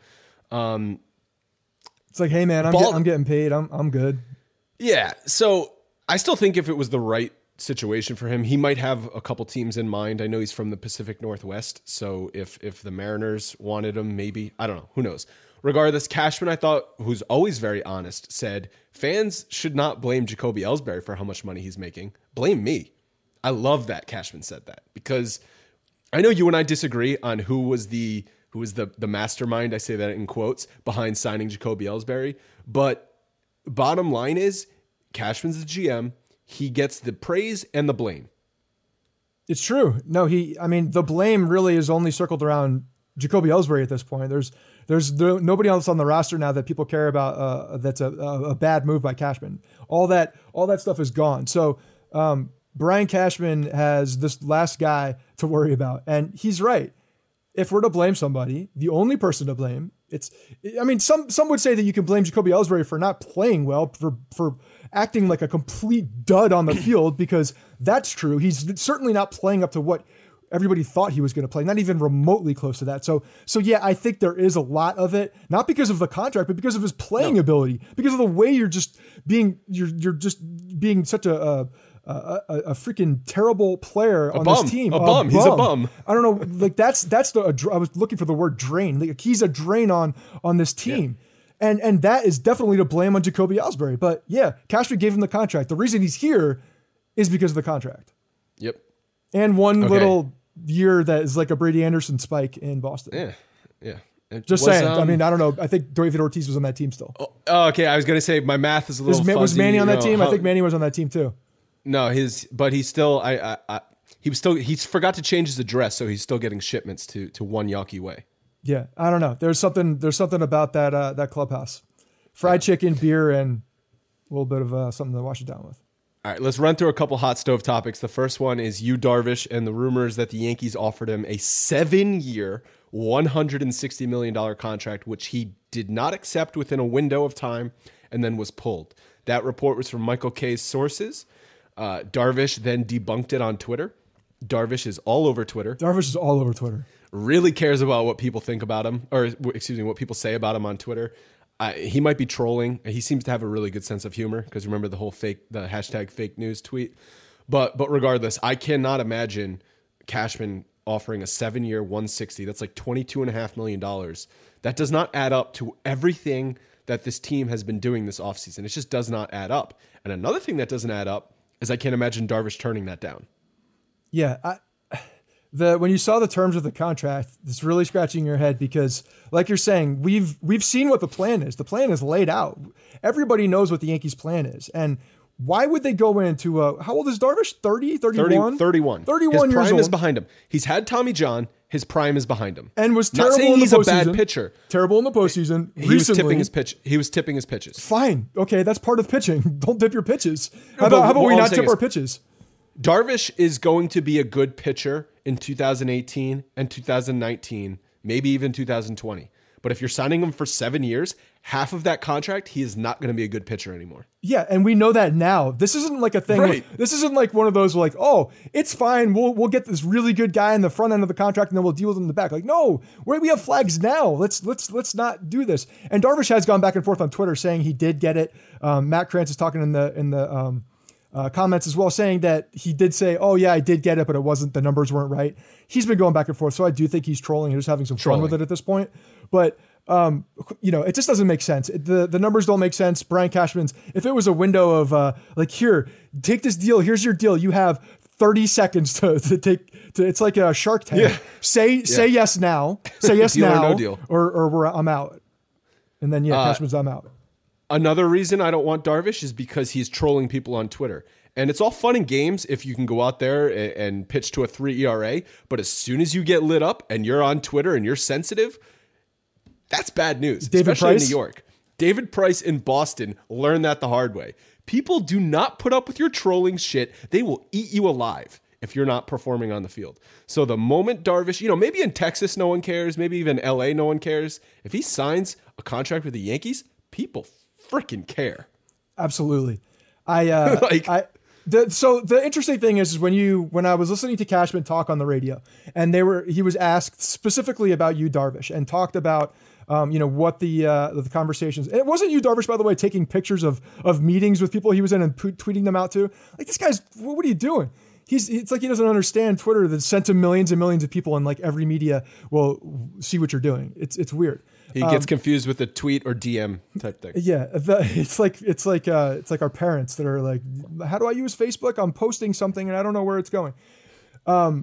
Speaker 3: It's like, hey man, I'm getting paid. I'm good.
Speaker 2: Yeah, so I still think if it was the right situation for him, he might have a couple teams in mind. I know he's from the Pacific Northwest, so if the Mariners wanted him, maybe. I don't know. Who knows? Regardless, Cashman, I thought, who's always very honest, said fans should not blame Jacoby Ellsbury for how much money he's making. Blame me. I love that Cashman said that, because I know you and I disagree on who was the mastermind, I say that in quotes, behind signing Jacoby Ellsbury, but bottom line is, Cashman's the GM. He gets the praise and the blame.
Speaker 3: It's true. No, the blame really is only circled around Jacoby Ellsbury at this point. There's nobody else on the roster now that people care about. That's a bad move by Cashman. All that stuff is gone. So Brian Cashman has this last guy to worry about, and he's right. If we're to blame somebody, the only person to blame, some would say that you can blame Jacoby Ellsbury for not playing well, for acting like a complete dud on the field, because that's true. He's certainly not playing up to what everybody thought he was going to play, not even remotely close to that. So yeah, I think there is a lot of it, not because of the contract, but because of his playing ability, because of the way you're just being such a freaking terrible player on this team.
Speaker 2: A bum. He's a bum.
Speaker 3: I don't know. Like that's I was looking for the word drain. Like he's a drain on this team. Yeah. And that is definitely to blame on Jacoby Ellsbury. But yeah, Cashman gave him the contract. The reason he's here is because of the contract.
Speaker 2: Yep.
Speaker 3: And one little year that is like a Brady Anderson spike in Boston.
Speaker 2: Yeah.
Speaker 3: Just saying. I don't know. I think David Ortiz was on that team still.
Speaker 2: Oh, okay. I was going to say my math is a little fuzzy.
Speaker 3: Was Manny on that team? I think Manny was on that team too.
Speaker 2: No, he forgot to change his address, so he's still getting shipments to One Yawkey Way.
Speaker 3: Yeah, I don't know. There's something about that clubhouse. Fried chicken, beer, and a little bit of something to wash it down with.
Speaker 2: All right, let's run through a couple hot stove topics. The first one is Yu Darvish and the rumors that the Yankees offered him a 7-year, $160 million contract, which he did not accept within a window of time and then was pulled. That report was from Michael Kay's sources. Darvish then debunked it on Twitter. Darvish is all over Twitter. Really cares about what people think about him, or excuse me, what people say about him on Twitter. He might be trolling. He seems to have a really good sense of humor because remember the hashtag fake news tweet. But regardless, I cannot imagine Cashman offering a 7-year $160. That's like $22.5 million. That does not add up to everything that this team has been doing this offseason. It just does not add up. And another thing that doesn't add up is I can't imagine Darvish turning that down.
Speaker 3: Yeah, when you saw the terms of the contract, it's really scratching your head because, like you're saying, we've seen what the plan is. The plan is laid out. Everybody knows what the Yankees' plan is. And why would they go into how old is Darvish? 30, 31?
Speaker 2: 31.
Speaker 3: 31
Speaker 2: His
Speaker 3: years
Speaker 2: prime
Speaker 3: old.
Speaker 2: is behind him. He's had Tommy John. His prime is behind him.
Speaker 3: And was
Speaker 2: Not
Speaker 3: terrible
Speaker 2: saying
Speaker 3: in the
Speaker 2: he's a
Speaker 3: postseason.
Speaker 2: bad pitcher.
Speaker 3: Terrible in the postseason.
Speaker 2: He was tipping his pitch. He was tipping his pitches.
Speaker 3: Fine. Okay, that's part of pitching. Don't dip your pitches. How
Speaker 2: but
Speaker 3: about
Speaker 2: what
Speaker 3: we
Speaker 2: I'm
Speaker 3: not
Speaker 2: saying
Speaker 3: tip our
Speaker 2: is-
Speaker 3: pitches?
Speaker 2: Darvish is going to be a good pitcher in 2018 and 2019, maybe even 2020. But if you're signing him for 7 years, half of that contract, he is not going to be a good pitcher anymore.
Speaker 3: Yeah, and we know that now. This isn't like a thing.
Speaker 2: Right.
Speaker 3: This isn't like one of those like, oh, it's fine. We'll get this really good guy in the front end of the contract, and then we'll deal with him in the back. Like, no, we have flags now. Let's not do this. And Darvish has gone back and forth on Twitter saying he did get it. Matt Krantz is talking in the comments as well, saying that he did say, oh yeah, I did get it, but it wasn't, the numbers weren't right. He's been going back and forth. So I do think he's trolling and just having some fun with it at this point. But it just doesn't make sense. The numbers don't make sense. Brian Cashman's, if it was a window of here, take this deal. Here's your deal. You have 30 seconds to take, it's like a Shark Tank.
Speaker 2: Yeah.
Speaker 3: Say yes now. Say yes
Speaker 2: Deal or
Speaker 3: now.
Speaker 2: no deal.
Speaker 3: Or I'm out. And then Cashman's, I'm out.
Speaker 2: Another reason I don't want Darvish is because he's trolling people on Twitter. And it's all fun and games if you can go out there and pitch to a 3 ERA. But as soon as you get lit up and you're on Twitter and you're sensitive, that's bad news, especially in New York. David Price in Boston learned that the hard way. People do not put up with your trolling shit. They will eat you alive if you're not performing on the field. So the moment Darvish, maybe in Texas no one cares, maybe even LA no one cares. If he signs a contract with the Yankees, people freaking care.
Speaker 3: Absolutely.
Speaker 2: So
Speaker 3: the interesting thing is when I was listening to Cashman talk on the radio, and he was asked specifically about Yu Darvish and talked about what the conversations. And it wasn't Yu Darvish, by the way, taking pictures of meetings with people he was in and tweeting them out to. Like, this guy's, what are you doing? It's like he doesn't understand Twitter that's sent to millions and millions of people, and like every media will see what you're doing. It's weird.
Speaker 2: He gets confused with a tweet or DM type thing.
Speaker 3: Yeah, it's like our parents that are like, how do I use Facebook? I'm posting something and I don't know where it's going. But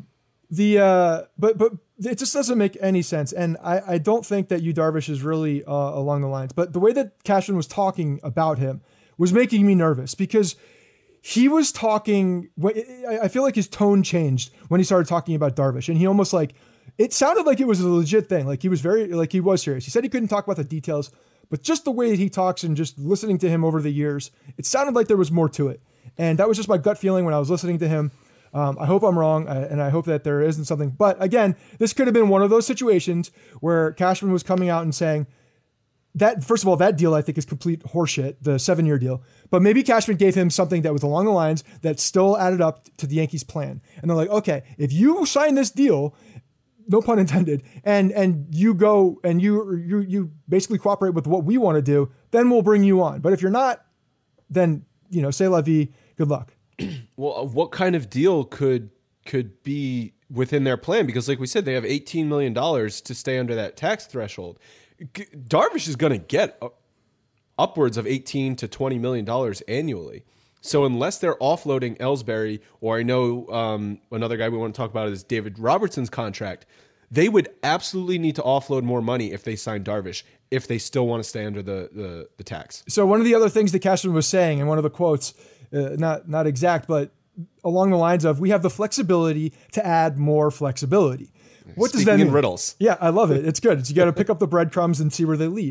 Speaker 3: it just doesn't make any sense. And I don't think that Yu Darvish is really along the lines. But the way that Cashman was talking about him was making me nervous because he was talking. I feel like his tone changed when he started talking about Darvish, and he almost it sounded like it was a legit thing. Like he was he was serious. He said he couldn't talk about the details, but just the way that he talks and just listening to him over the years, it sounded like there was more to it. And that was just my gut feeling when I was listening to him. I hope I'm wrong, and I hope that there isn't something. But again, this could have been one of those situations where Cashman was coming out and saying that, first of all, that deal I think is complete horseshit, the 7-year deal. But maybe Cashman gave him something that was along the lines that still added up to the Yankees' plan. And they're like, okay, if you sign this deal, no pun intended, and you go and you basically cooperate with what we want to do, then we'll bring you on. But if you're not, then c'est la vie, good luck.
Speaker 2: Well, what kind of deal could be within their plan? Because like we said, they have $18 million to stay under that tax threshold. Darvish is going to get upwards of $18 to $20 million annually. So unless they're offloading Ellsbury, or I know another guy we want to talk about is David Robertson's contract, they would absolutely need to offload more money if they sign Darvish, if they still want to stay under the tax.
Speaker 3: So one of the other things that Cashman was saying, and one of the quotes, not exact, but along the lines of, we have the flexibility to add more flexibility. What does that mean?
Speaker 2: In riddles.
Speaker 3: Yeah, I love it. It's good. You got to pick up the breadcrumbs and see where they lead.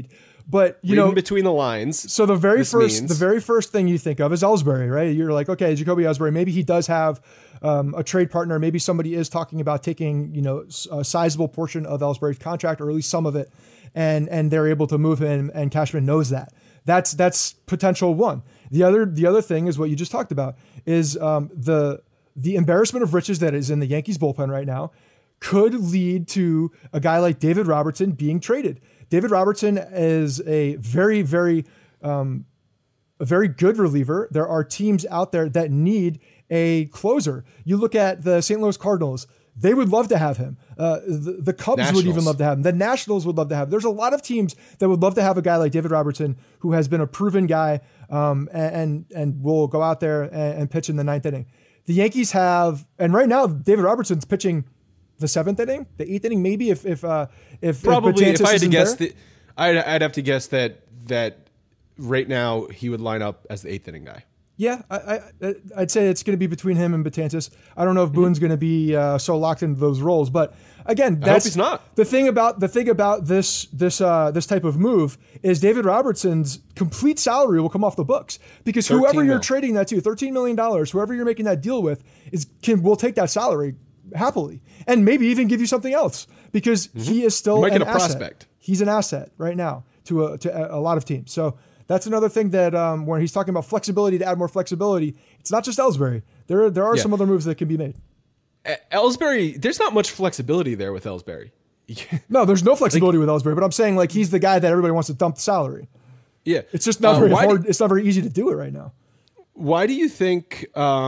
Speaker 3: But
Speaker 2: Reading between the lines.
Speaker 3: So the very first thing you think of is Ellsbury, right? You're like, okay, Jacoby Ellsbury, maybe he does have a trade partner. Maybe somebody is talking about taking, a sizable portion of Ellsbury's contract, or at least some of it, and they're able to move him. And Cashman knows that. That's potential one. The other thing is what you just talked about is the embarrassment of riches that is in the Yankees bullpen right now could lead to a guy like David Robertson being traded. David Robertson is a very, very, a very good reliever. There are teams out there that need a closer. You look at the St. Louis Cardinals. They would love to have him. The Cubs would even love to have him. The Nationals would love to have him. There's a lot of teams that would love to have a guy like David Robertson, who has been a proven guy and will go out there and pitch in the ninth inning. The Yankees have, and right now David Robertson's pitching the seventh inning, the eighth inning, maybe if
Speaker 2: probably if I had to guess,
Speaker 3: there.
Speaker 2: I'd have to guess that right now he would line up as the eighth inning guy.
Speaker 3: Yeah, I'd say it's going to be between him and Betances. I don't know if Boone's going to be so locked into those roles, but again,
Speaker 2: I hope he's not.
Speaker 3: The thing about this type of move is David Robertson's complete salary will come off the books, because whoever you're trading that to, $13 million, whoever you're making that deal with will take that salary happily, and maybe even give you something else, because he is still an asset. Prospect. He's an asset right now to a lot of teams. So that's another thing that when he's talking about flexibility, to add more flexibility, it's not just Ellsbury. There are some other moves that can be made.
Speaker 2: Ellsbury, there's not much flexibility there with Ellsbury.
Speaker 3: No, there's no flexibility with Ellsbury, but I'm saying he's the guy that everybody wants to dump the salary.
Speaker 2: Yeah.
Speaker 3: It's just not very hard. It's not very easy to do it right now.
Speaker 2: Why do you think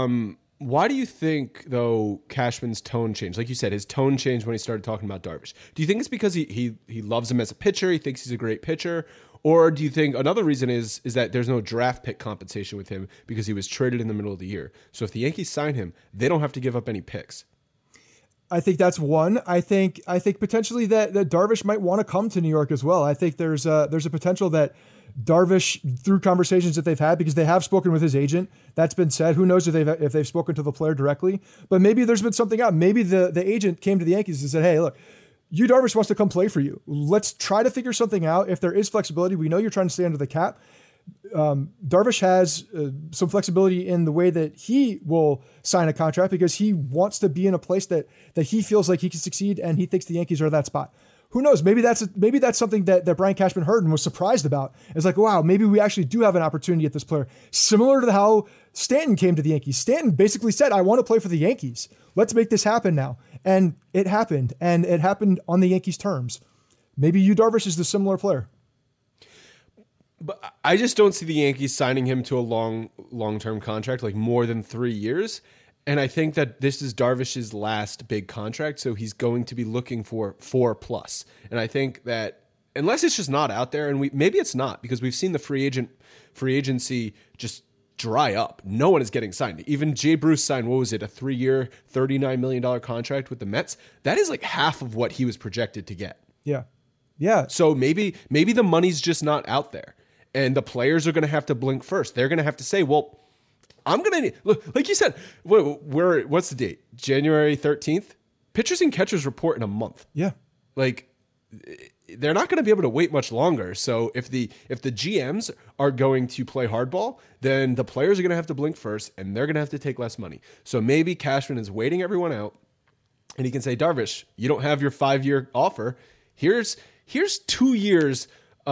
Speaker 2: though Cashman's tone changed? Like you said, his tone changed when he started talking about Darvish. Do you think it's because he loves him as a pitcher? He thinks he's a great pitcher? Or do you think another reason is that there's no draft pick compensation with him because he was traded in the middle of the year? So if the Yankees sign him, they don't have to give up any picks.
Speaker 3: I think that's one. I think potentially that Darvish might want to come to New York as well. I think there's a potential that Darvish, through conversations that they've had, because they have spoken with his agent, that's been said. Who knows if they've spoken to the player directly? But maybe there's been something out. Maybe the agent came to the Yankees and said, "Hey, look, Yu Darvish wants to come play for you. Let's try to figure something out. If there is flexibility, we know you're trying to stay under the cap. Darvish has some flexibility in the way that he will sign a contract, because he wants to be in a place that he feels like he can succeed, and he thinks the Yankees are that spot." Who knows? Maybe that's something that Brian Cashman heard and was surprised about. It's like, wow, maybe we actually do have an opportunity at this player. Similar to how Stanton came to the Yankees. Stanton basically said, "I want to play for the Yankees. Let's make this happen now." And it happened on the Yankees' terms. Maybe Yu Darvish is the similar player.
Speaker 2: But I just don't see the Yankees signing him to a long-term contract, like more than 3 years. And I think that this is Darvish's last big contract, so he's going to be looking for 4+. And I think that unless it's just not out there, and maybe it's not, because we've seen the free agency just dry up. No one is getting signed. Even Jay Bruce signed, what was it, a 3-year, $39 million contract with the Mets? That is like half of what he was projected to get.
Speaker 3: Yeah. Yeah.
Speaker 2: So maybe the money's just not out there, and the players are going to have to blink first. They're going to have to say, well, I'm going to, look, like you said, what's the date? January 13th? Pitchers and catchers report in a month.
Speaker 3: Yeah.
Speaker 2: Like, they're not going to be able to wait much longer. So if the GMs are going to play hardball, then the players are going to have to blink first, and they're going to have to take less money. So maybe Cashman is waiting everyone out, and he can say, Darvish, you don't have your 5-year offer. Here's 2 years,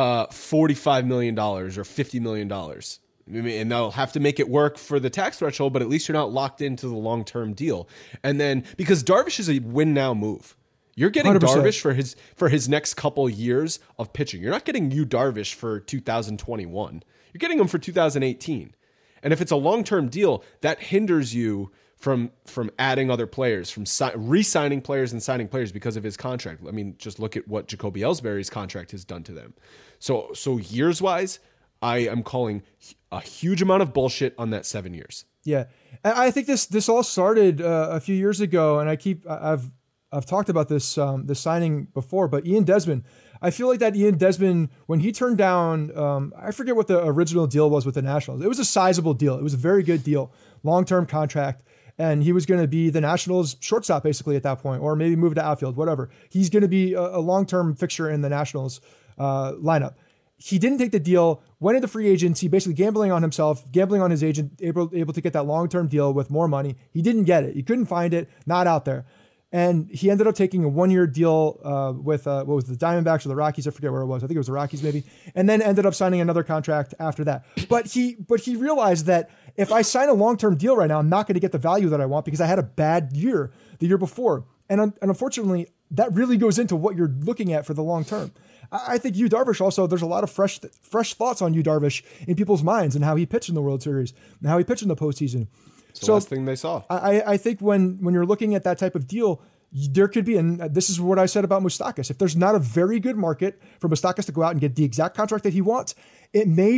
Speaker 2: $45 million or $50 million. And they'll have to make it work for the tax threshold, but at least you're not locked into the long-term deal. And then, because Darvish is a win-now move. You're getting 100%. Darvish for his next couple years of pitching. You're not getting Yu Darvish for 2021. You're getting him for 2018. And if it's a long-term deal, that hinders you from adding other players, from re-signing players and signing players because of his contract. I mean, just look at what Jacoby Ellsbury's contract has done to them. So years-wise, I am calling a huge amount of bullshit on that 7 years.
Speaker 3: Yeah, I think this all started a few years ago, and I've talked about this signing before. But Ian Desmond, I feel like that Ian Desmond, when he turned down, I forget what the original deal was with the Nationals. It was a sizable deal. It was a very good deal, long-term contract, and he was going to be the Nationals' shortstop basically at that point, or maybe move to outfield, whatever. He's going to be a long-term fixture in the Nationals lineup. he didn't take the deal, went into free agency, basically gambling on himself, gambling on his agent, able to get that long-term deal with more money. He didn't get it. He couldn't find it, not out there. And he ended up taking a 1-year deal with what was the Diamondbacks or the Rockies? I forget where it was. I think it was the Rockies maybe. And then ended up signing another contract after that. But he realized that if I sign a long-term deal right now, I'm not going to get the value that I want because I had a bad year the year before. And unfortunately, that really goes into what you're looking at for the long term. I think Yu Darvish also, there's a lot of fresh thoughts on Yu Darvish in people's minds and how he pitched in the World Series and how he pitched in the postseason.
Speaker 2: It's the last thing they saw.
Speaker 3: I think when you're looking at that type of deal, there could be, and this is what I said about Moustakas, if there's not a very good market for Moustakas to go out and get the exact contract that he wants, it may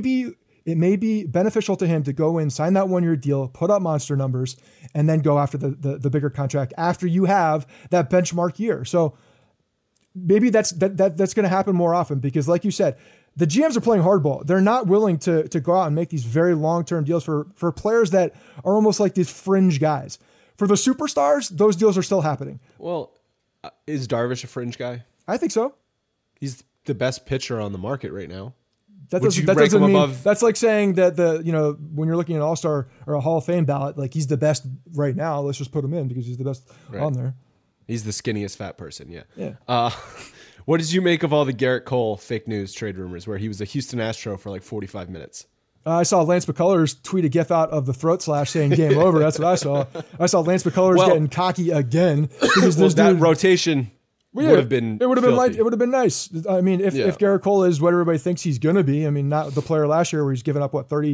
Speaker 3: be beneficial to him to go in, sign that 1-year deal, put up monster numbers, and then go after the bigger contract after you have that benchmark year. So maybe that's going to happen more often because, like you said, the GMs are playing hardball. They're not willing to go out and make these very long-term deals for players that are almost like these fringe guys. For the superstars, those deals are still happening.
Speaker 2: Well, is Darvish a fringe guy?
Speaker 3: I think so.
Speaker 2: He's the best pitcher on the market right now.
Speaker 3: That doesn't mean that's like saying that when you're looking at an All-Star or a Hall of Fame ballot, like he's the best right now. Let's just put him in because he's the best on there.
Speaker 2: He's the skinniest fat person. Yeah.
Speaker 3: Yeah.
Speaker 2: What did you make of all the Garrett Cole fake news trade rumors where he was a Houston Astro for like 45 minutes?
Speaker 3: I saw Lance McCullers tweet a gif out of the throat slash saying game over. That's what I saw. I saw Lance McCullers getting cocky again.
Speaker 2: That rotation would have been
Speaker 3: it would have been nice. I mean, if Garrett Cole is what everybody thinks he's going to be, I mean, not the player last year where he's given up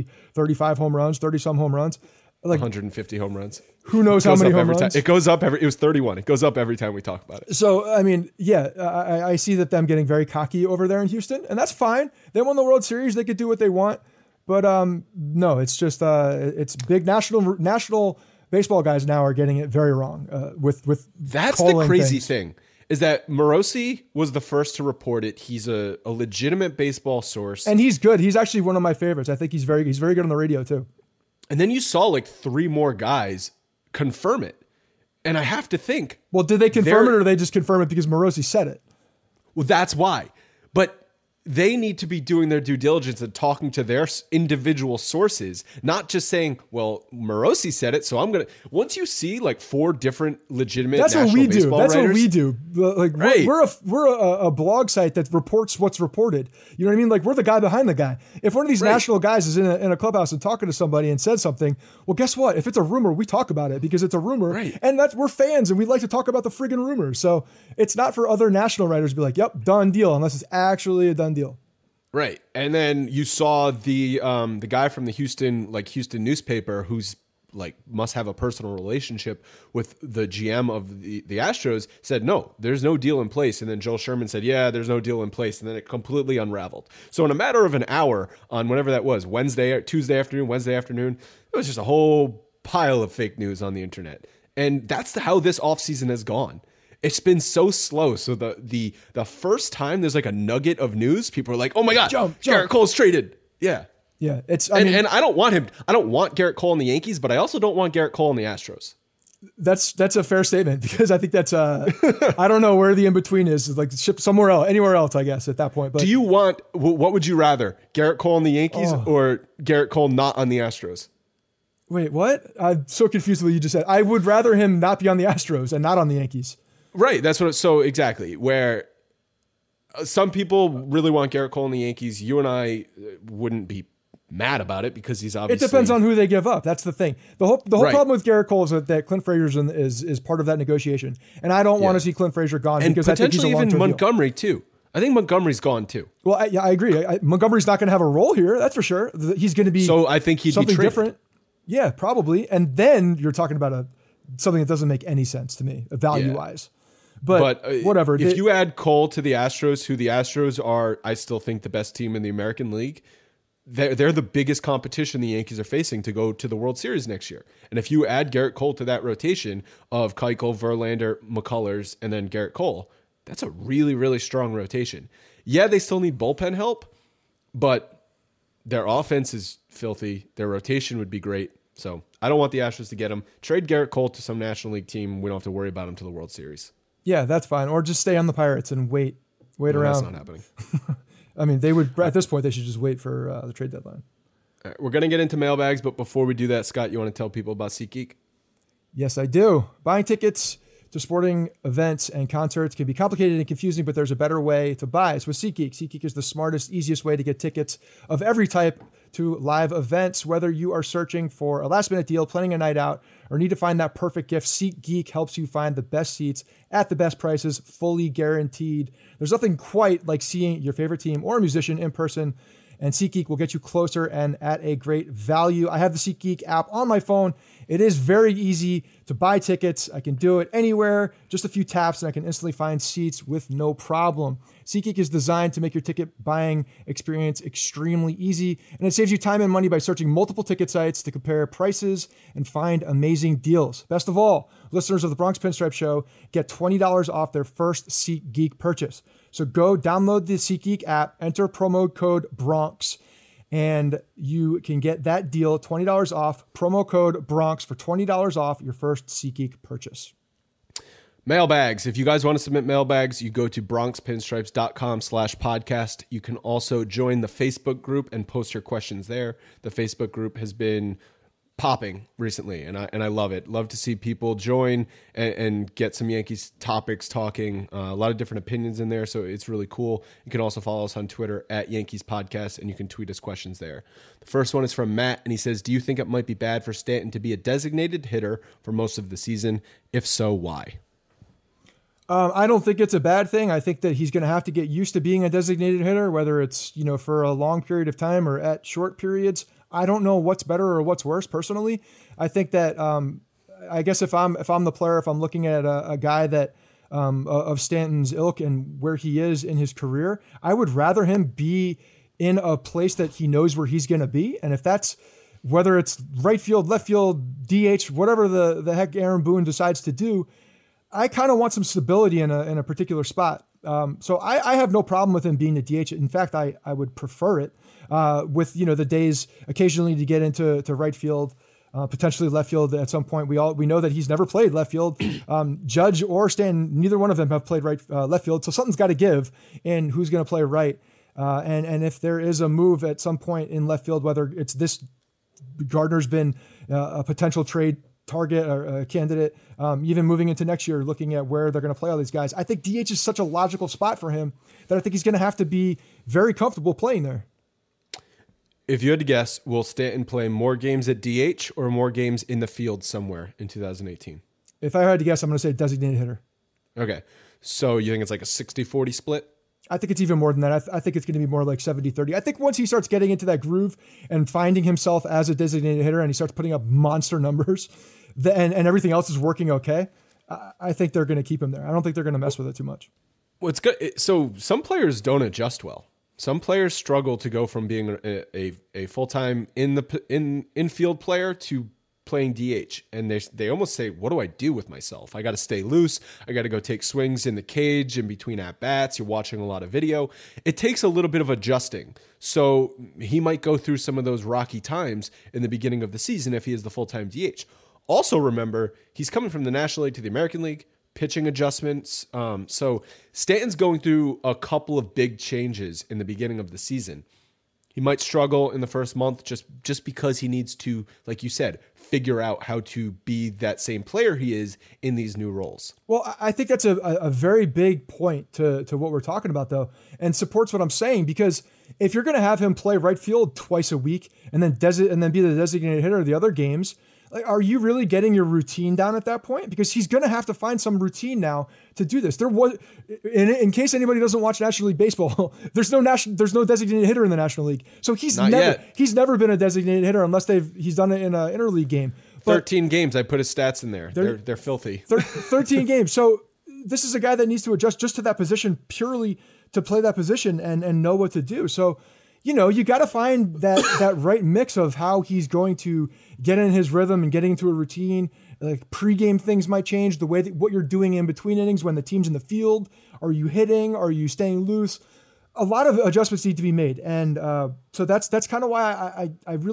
Speaker 3: 35 home runs, 30 some home runs. Like
Speaker 2: 150 home runs.
Speaker 3: Who knows how many home runs?
Speaker 2: It goes up it was 31. It goes up every time we talk about it.
Speaker 3: So, I mean, I see that them getting very cocky over there in Houston, and that's fine. They won the World Series. They could do what they want. But no, it's just it's big national baseball guys now are getting it very wrong with
Speaker 2: that's the crazy thing is that Morosi was the first to report it. He's a legitimate baseball source,
Speaker 3: and he's good. He's actually one of my favorites. I think he's very good on the radio too.
Speaker 2: And then you saw like 3 more guys confirm it, and I have to think,
Speaker 3: well, did they confirm it or did they just confirm it because Morosi said it?
Speaker 2: Well, that's why, but. They need to be doing their due diligence and talking to their individual sources, not just saying, well, Morosi said it, so I'm going to... Once you see like 4 different legitimate national baseball writers...
Speaker 3: That's what we do. Like, right. We're a blog site that reports what's reported. You know what I mean? Like, we're the guy behind the guy. If one of these national guys is in a clubhouse and talking to somebody and said something, well, guess what? If it's a rumor, we talk about it because it's a rumor.
Speaker 2: Right.
Speaker 3: And we're fans and we'd like to talk about the friggin' rumors. So it's not for other national writers to be like, yep, done deal, unless it's actually a done deal.
Speaker 2: Right. And then you saw the guy from the Houston newspaper who's like must have a personal relationship with the GM of the Astros said, no, there's no deal in place. And then Joel Sherman said, yeah, there's no deal in place. And then it completely unraveled. So in a matter of an hour on whatever that was, Tuesday afternoon, Wednesday afternoon, it was just a whole pile of fake news on the internet. And that's how this offseason has gone. It's been so slow. So the first time there's like a nugget of news, people are like, "Oh my god, Garrett Cole's traded." Yeah,
Speaker 3: yeah.
Speaker 2: And I don't want him. I don't want Garrett Cole in the Yankees, but I also don't want Garrett Cole in the Astros.
Speaker 3: That's a fair statement because I think that's I don't know where the in between is. Like shipped somewhere else, anywhere else, I guess at that point. But
Speaker 2: do you want? What would you rather, Garrett Cole in the Yankees or Garrett Cole not on the Astros?
Speaker 3: Wait, what? I'm so confused with what you just said. I would rather him not be on the Astros and not on the Yankees.
Speaker 2: Right, that's what. So exactly, where some people really want Garrett Cole in the Yankees. You and I wouldn't be mad about it because he's obviously.
Speaker 3: It depends on who they give up. That's the thing. The whole problem with Garrett Cole is that Clint Frazier is part of that negotiation, and I don't want to see Clint Frazier gone
Speaker 2: and
Speaker 3: because I think he's a long-term
Speaker 2: even Montgomery
Speaker 3: deal.
Speaker 2: too. I think Montgomery's gone too.
Speaker 3: Well, I agree. Montgomery's not going to have a role here. That's for sure. He's going to be.
Speaker 2: So I think he'd
Speaker 3: something
Speaker 2: be traded.
Speaker 3: Different. Yeah, probably. And then you're talking about something that doesn't make any sense to me, value-wise. But whatever.
Speaker 2: If you add Cole to the Astros, who the Astros are, I still think the best team in the American League, they're the biggest competition the Yankees are facing to go to the World Series next year. And if you add Garrett Cole to that rotation of Keuchel, Verlander, McCullers, and then Garrett Cole, that's a really, really strong rotation. Yeah, they still need bullpen help, but their offense is filthy. Their rotation would be great. So I don't want the Astros to get him. Trade Garrett Cole to some National League team. We don't have to worry about him to the World Series.
Speaker 3: Yeah, that's fine. Or just stay on the Pirates and wait around.
Speaker 2: That's not happening.
Speaker 3: I mean, they would at this point they should just wait for the trade deadline.
Speaker 2: All right, we're gonna get into mailbags, but before we do that, Scott, you want to tell people about SeatGeek?
Speaker 3: Yes, I do. Buying tickets to sporting events and concerts can be complicated and confusing, but there's a better way to buy. It's with SeatGeek. SeatGeek is the smartest, easiest way to get tickets of every type to live events. Whether you are searching for a last-minute deal, planning a night out, or need to find that perfect gift, SeatGeek helps you find the best seats at the best prices, fully guaranteed. There's nothing quite like seeing your favorite team or musician in person, and SeatGeek will get you closer and at a great value. I have the SeatGeek app on my phone. It is very easy to buy tickets. I can do it anywhere, just a few taps, and I can instantly find seats with no problem. SeatGeek is designed to make your ticket buying experience extremely easy, and it saves you time and money by searching multiple ticket sites to compare prices and find amazing deals. Best of all, listeners of the Bronx Pinstripe Show get $20 off their first SeatGeek purchase. So go download the SeatGeek app, enter promo code BRONX, and you can get that deal, $20 off, promo code BRONX for $20 off your first SeatGeek purchase.
Speaker 2: Mailbags. If you guys want to submit mailbags, you go to bronxpinstripes.com/podcast. You can also join the Facebook group and post your questions there. The Facebook group has been popping recently, and I love it. Love to see people join and get some Yankees topics talking. A lot of different opinions in there, so it's really cool. You can also follow us on Twitter at Yankees Podcast, and you can tweet us questions there. The first one is from Matt, and he says, do you think it might be bad for Stanton to be a designated hitter for most of the season? If so, why?
Speaker 3: I don't think it's a bad thing. I think that he's going to have to get used to being a designated hitter, whether it's, for a long period of time or at short periods. I don't know what's better or what's worse personally. I think that, I guess if I'm the player, if I'm looking at a guy that, of Stanton's ilk and where he is in his career, I would rather him be in a place that he knows where he's going to be. And if that's, whether it's right field, left field, DH, whatever the heck Aaron Boone decides to do, I kind of want some stability in a particular spot. So I have no problem with him being the DH. In fact, I would prefer it with, the days occasionally to get into right field, potentially left field at some point. We know that he's never played left field. Judge or Stanton, neither one of them have played left field. So something's got to give in who's going to play right. And if there is a move at some point in left field, whether it's this, Gardner's been a potential trade target or a candidate, even moving into next year, looking at where they're going to play all these guys. I think DH is such a logical spot for him that I think he's going to have to be very comfortable playing there.
Speaker 2: If you had to guess, will Stanton play more games at DH or more games in the field somewhere in 2018?
Speaker 3: If I had to guess, I'm going to say designated hitter.
Speaker 2: Okay. So you think it's like a 60-40 split?
Speaker 3: I think it's even more than that. I think it's going to be more like 70-30. I think once he starts getting into that groove and finding himself as a designated hitter and he starts putting up monster numbers and everything else is working okay, I think they're going to keep him there. I don't think they're going to mess with it too much.
Speaker 2: Well, it's good. So some players don't adjust well. Some players struggle to go from being a full-time infield player to playing DH, and they almost say, what do I do with myself? I got to stay loose. I got to go take swings in the cage in between at-bats. You're watching a lot of video. It takes a little bit of adjusting. So he might go through some of those rocky times in the beginning of the season if he is the full-time DH. Also remember, he's coming from the National League to the American League, pitching adjustments. So Stanton's going through a couple of big changes in the beginning of the season. He might struggle in the first month just because he needs to, like you said, figure out how to be that same player he is in these new roles.
Speaker 3: Well, I think that's a very big point to what we're talking about, though, and supports what I'm saying, because if you're going to have him play right field twice a week and then be the designated hitter of the other games, like, are you really getting your routine down at that point? Because he's going to have to find some routine now to do this. There was, in case anybody doesn't watch National League Baseball, there's no designated hitter in the National League. So he's never been a designated hitter unless he's done it in an interleague game. But
Speaker 2: 13 games. I put his stats in there. They're filthy.
Speaker 3: 13 games. So this is a guy that needs to adjust just to that position purely to play that position and know what to do. So, you got to find that right mix of how he's going to get in his rhythm and getting into a routine. Like pregame things might change, the way what you're doing in between innings when the team's in the field. Are you hitting? Are you staying loose? A lot of adjustments need to be made. And so that's kind of why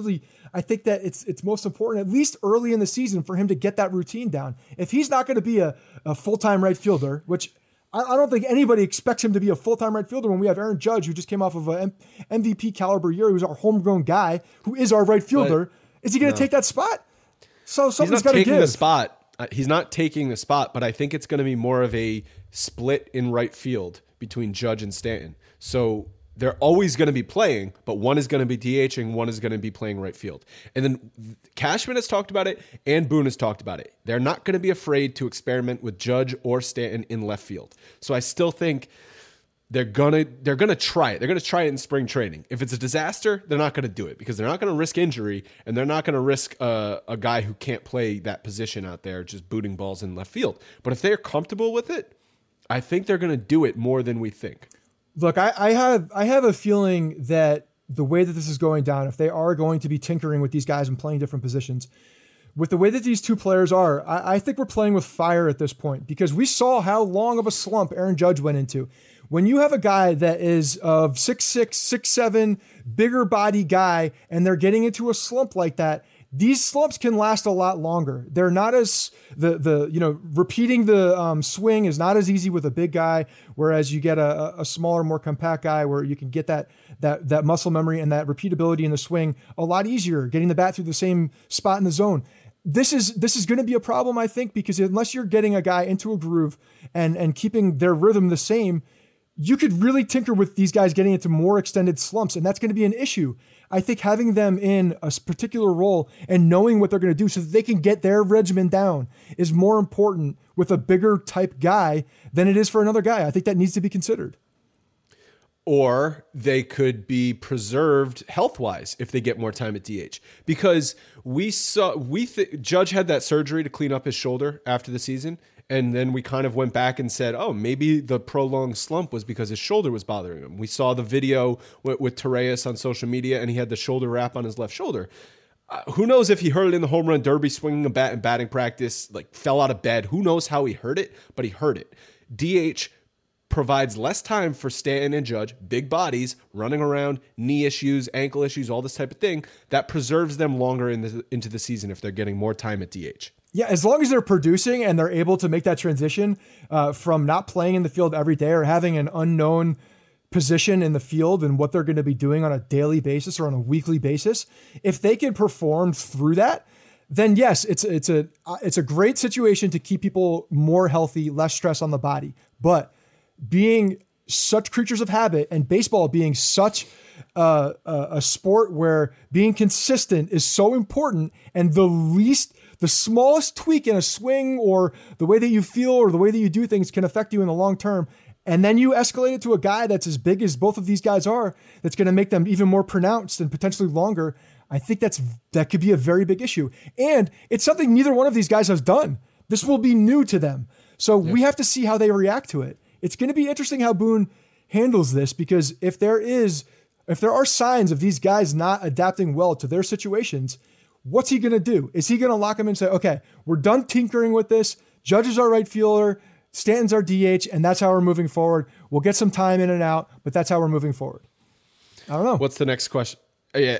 Speaker 3: I think that it's most important, at least early in the season, for him to get that routine down. If he's not going to be a full-time right fielder, which I don't think anybody expects him to be a full-time right fielder when we have Aaron Judge, who just came off of an MVP caliber year, who's our homegrown guy, who is our right fielder. Is he going to take that spot? So something's got to give.
Speaker 2: He's not taking the spot, but I think it's going to be more of a split in right field between Judge and Stanton. So they're always going to be playing, but one is going to be DHing, one is going to be playing right field. And then Cashman has talked about it, and Boone has talked about it. They're not going to be afraid to experiment with Judge or Stanton in left field. So I still think they're gonna try it. They're gonna try it in spring training. If it's a disaster, they're not gonna do it because they're not gonna risk injury, and they're not gonna risk a guy who can't play that position out there just booting balls in left field. But if they're comfortable with it, I think they're gonna do it more than we think.
Speaker 3: Look, I have a feeling that the way that this is going down, if they are going to be tinkering with these guys and playing different positions, with the way that these two players are, I think we're playing with fire at this point because we saw how long of a slump Aaron Judge went into. When you have a guy that is of 6'6", 6'7", bigger body guy, and they're getting into a slump like that, these slumps can last a lot longer. They're not as repeating the swing is not as easy with a big guy, whereas you get a smaller, more compact guy where you can get that muscle memory and that repeatability in the swing a lot easier, getting the bat through the same spot in the zone. This is going to be a problem, I think, because unless you're getting a guy into a groove and keeping their rhythm the same, you could really tinker with these guys getting into more extended slumps, and that's going to be an issue. I think having them in a particular role and knowing what they're going to do so that they can get their regimen down is more important with a bigger type guy than it is for another guy. I think that needs to be considered.
Speaker 2: Or they could be preserved health-wise if they get more time at DH. Because Judge had that surgery to clean up his shoulder after the season, and then we kind of went back and said, oh, maybe the prolonged slump was because his shoulder was bothering him. We saw the video with Torreyes on social media, and he had the shoulder wrap on his left shoulder. Who knows if he hurt it in the home run derby, swinging a bat in batting practice, like fell out of bed. Who knows how he hurt it, but he hurt it. DH provides less time for Stanton and Judge, big bodies, running around, knee issues, ankle issues, all this type of thing. That preserves them longer into the season if they're getting more time at DH.
Speaker 3: Yeah, as long as they're producing and they're able to make that transition from not playing in the field every day or having an unknown position in the field and what they're going to be doing on a daily basis or on a weekly basis, if they can perform through that, then yes, it's a great situation to keep people more healthy, less stress on the body. But being such creatures of habit and baseball being such a sport where being consistent is so important, and the smallest tweak in a swing or the way that you feel or the way that you do things can affect you in the long term. And then you escalate it to a guy that's as big as both of these guys are, that's going to make them even more pronounced and potentially longer. I think that could be a very big issue. And it's something neither one of these guys has done. This will be new to them. So we have to see how they react to it. It's going to be interesting how Boone handles this, because if there are signs of these guys not adapting well to their situations, what's he going to do? Is he going to lock them in and say, okay, we're done tinkering with this. Judge is our right fielder. Stanton's our DH, and that's how we're moving forward. We'll get some time in and out, but that's how we're moving forward. I don't know.
Speaker 2: What's the next question? Yeah,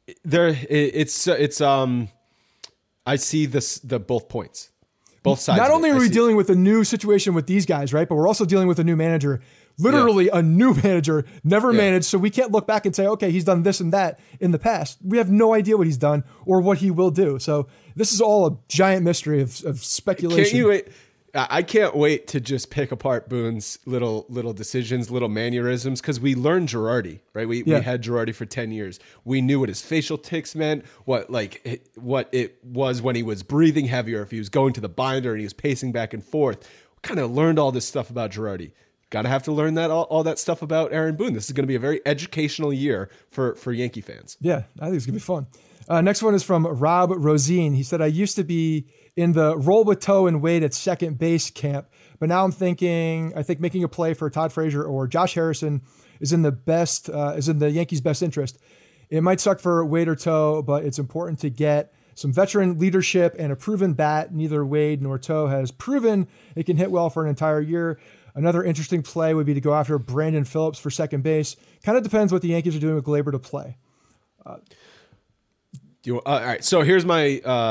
Speaker 2: I see the both points. Both sides.
Speaker 3: Not only are we dealing with a new situation with these guys, right? But we're also dealing with a new manager, literally a new manager, never managed. So we can't look back and say, okay, he's done this and that in the past. We have no idea what he's done or what he will do. So this is all a giant mystery of speculation.
Speaker 2: Can't you wait? I can't wait to just pick apart Boone's little decisions, little mannerisms, because we learned Girardi, right? We had Girardi for 10 years. We knew what his facial tics meant, what it was when he was breathing heavier, if he was going to the binder and he was pacing back and forth. We kind of learned all this stuff about Girardi. Got to have to learn all that stuff about Aaron Boone. This is going to be a very educational year for Yankee fans.
Speaker 3: Yeah, I think it's going to be fun. Next one is from Rob Rosine. He said, I used to be in the roll with toe and wait at second base camp, but now I think making a play for Todd Frazier or Josh Harrison is in the Yankees' best interest. It might suck for Wade or Toe, but it's important to get some veteran leadership and a proven bat. Neither Wade nor Toe has proven it can hit well for an entire year. Another interesting play would be to go after Brandon Phillips for second base. Kind of depends what the Yankees are doing with Gleyber to play.
Speaker 2: All right, so here's my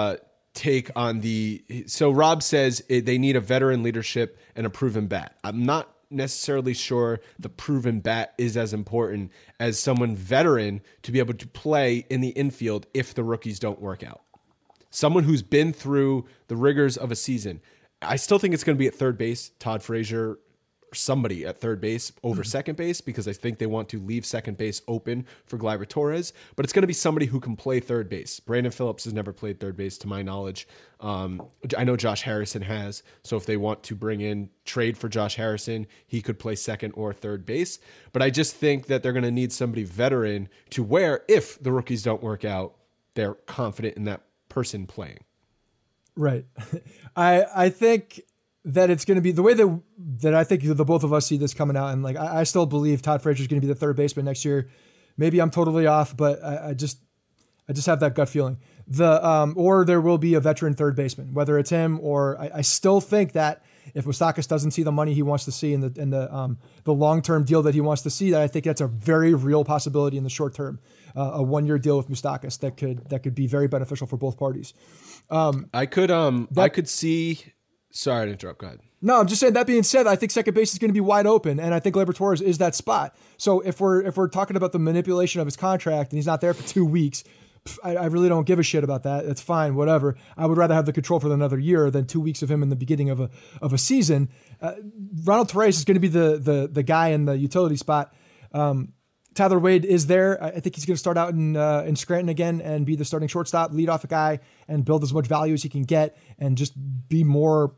Speaker 2: take on so Rob says they need a veteran leadership and a proven bat. I'm not necessarily sure the proven bat is as important as someone veteran to be able to play in the infield if the rookies don't work out. Someone who's been through the rigors of a season. I still think it's going to be at third base, Todd Frazier, or somebody at third base over second base, because I think they want to leave second base open for Gleyber Torres, but it's going to be somebody who can play third base. Brandon Phillips has never played third base to my knowledge. I know Josh Harrison has, so if they want to trade for Josh Harrison, he could play second or third base, but I just think that they're going to need somebody veteran to where if the rookies don't work out, they're confident in that person playing.
Speaker 3: Right. I think that it's going to be the way that I think the both of us see this coming out. And like, I still believe Todd Frazier is going to be the third baseman next year. Maybe I'm totally off, but I just have that gut feeling. Or there will be a veteran third baseman, whether it's him or I still think that if Moustakas doesn't see the money he wants to see in the long-term deal that he wants to see, that I think that's a very real possibility in the short term. A 1-year deal with Moustakas that could be very beneficial for both parties.
Speaker 2: I could see. Sorry to interrupt. Go ahead.
Speaker 3: No, I'm just saying. That being said, I think second base is going to be wide open, and I think Gleyber Torres is that spot. So if we're talking about the manipulation of his contract and he's not there for 2 weeks, I really don't give a shit about that. It's fine, whatever. I would rather have the control for another year than 2 weeks of him in the beginning of a season. Ronald Torres is going to be the guy in the utility spot. Tyler Wade is there. I think he's going to start out in Scranton again and be the starting shortstop, lead off a guy, and build as much value as he can get, and just be more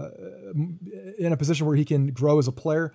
Speaker 3: in a position where he can grow as a player.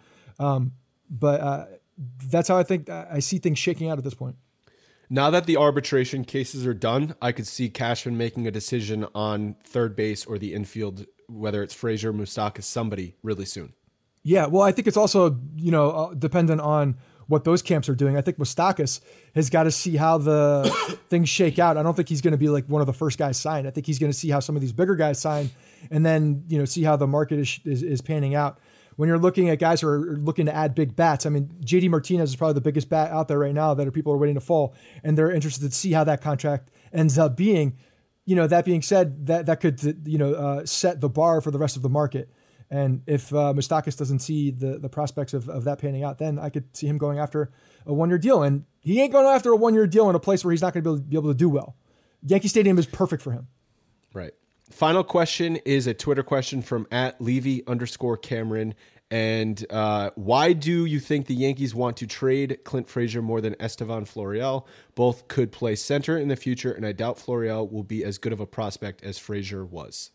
Speaker 3: But that's how I think I see things shaking out at this point.
Speaker 2: Now that the arbitration cases are done, I could see Cashman making a decision on third base or the infield, whether it's Frazier, Moustakas, somebody really soon.
Speaker 3: Yeah, well, I think it's also dependent on what those camps are doing. I think Moustakas has got to see how the things shake out. I don't think he's going to be like one of the first guys signed. I think he's going to see how some of these bigger guys sign, and then see how the market is panning out. When you're looking at guys who are looking to add big bats, I mean, JD Martinez is probably the biggest bat out there right now that people are waiting to fall, and they're interested to see how that contract ends up being. That being said, that could set the bar for the rest of the market. And if Moustakas doesn't see the prospects of that panning out, then I could see him going after a 1-year deal. And he ain't going after a 1-year deal in a place where he's not going to be able to do well. Yankee Stadium is perfect for him.
Speaker 2: Right. Final question is a Twitter question from @Levy_Cameron. And why do you think the Yankees want to trade Clint Frazier more than Estevan Florial? Both could play center in the future, and I doubt Florial will be as good of a prospect as Frazier was.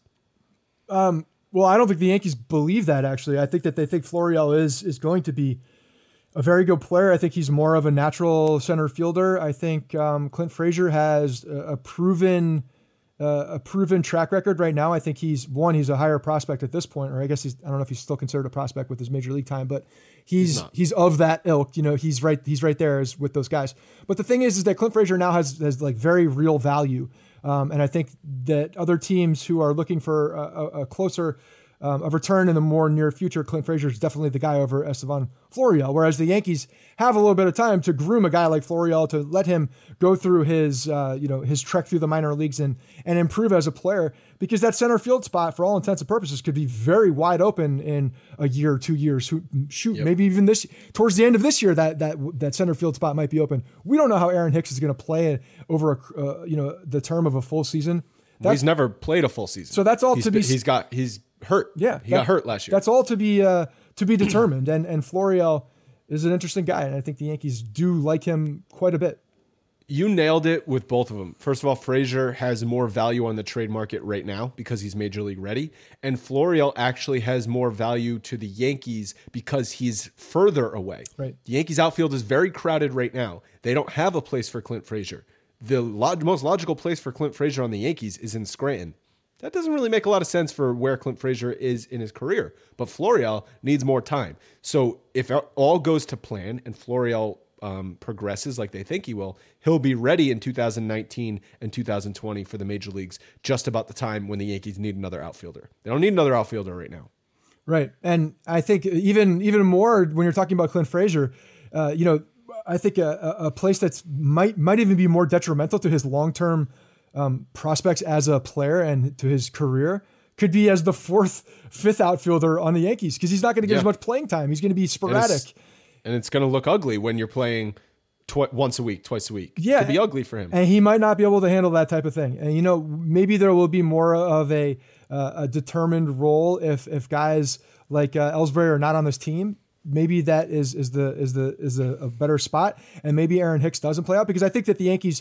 Speaker 3: Well, I don't think the Yankees believe that, actually. I think that they think Florial is going to be a very good player. I think he's more of a natural center fielder. I think Clint Frazier has a proven track record right now. I think he's a higher prospect at this point, or I guess I don't know if he's still considered a prospect with his major league time, but he's of that ilk. He's right there as with those guys. But the thing is that Clint Frazier now has like very real value. And I think that other teams who are looking for a closer a return in the more near future, Clint Frazier is definitely the guy over Estevan Florial. Whereas the Yankees have a little bit of time to groom a guy like Florial, to let him go through his trek through the minor leagues and improve as a player, because that center field spot, for all intents and purposes, could be very wide open in a year or 2 years. Maybe even towards the end of this year, that center field spot might be open. We don't know how Aaron Hicks is going to play over the term of a full season.
Speaker 2: He's never played a full season,
Speaker 3: so that's all
Speaker 2: he's hurt.
Speaker 3: Yeah,
Speaker 2: he got hurt last year.
Speaker 3: That's all to be determined. And Florial is an interesting guy, and I think the Yankees do like him quite a bit.
Speaker 2: You nailed it with both of them. First of all, Frazier has more value on the trade market right now because he's major league ready, and Florial actually has more value to the Yankees because he's further away.
Speaker 3: Right.
Speaker 2: The Yankees outfield is very crowded right now. They don't have a place for Clint Frazier. The most logical place for Clint Frazier on the Yankees is in Scranton. That doesn't really make a lot of sense for where Clint Frazier is in his career, but Florial needs more time. So if all goes to plan and Florial progresses like they think he will, he'll be ready in 2019 and 2020 for the major leagues, just about the time when the Yankees need another outfielder. They don't need another outfielder right now.
Speaker 3: Right. And I think even more when you're talking about Clint Frazier, I think a place that's might even be more detrimental to his long-term prospects as a player and to his career could be as the fifth outfielder on the Yankees, because he's not going to get as much playing time. He's going to be sporadic.
Speaker 2: And it's going to look ugly when you're playing once a week, twice a week.
Speaker 3: Yeah.
Speaker 2: It could be ugly for him.
Speaker 3: And he might not be able to handle that type of thing. And, maybe there will be more of a determined role if guys like Ellsbury are not on this team. Maybe that is a better spot, and maybe Aaron Hicks doesn't play out, because I think that the Yankees,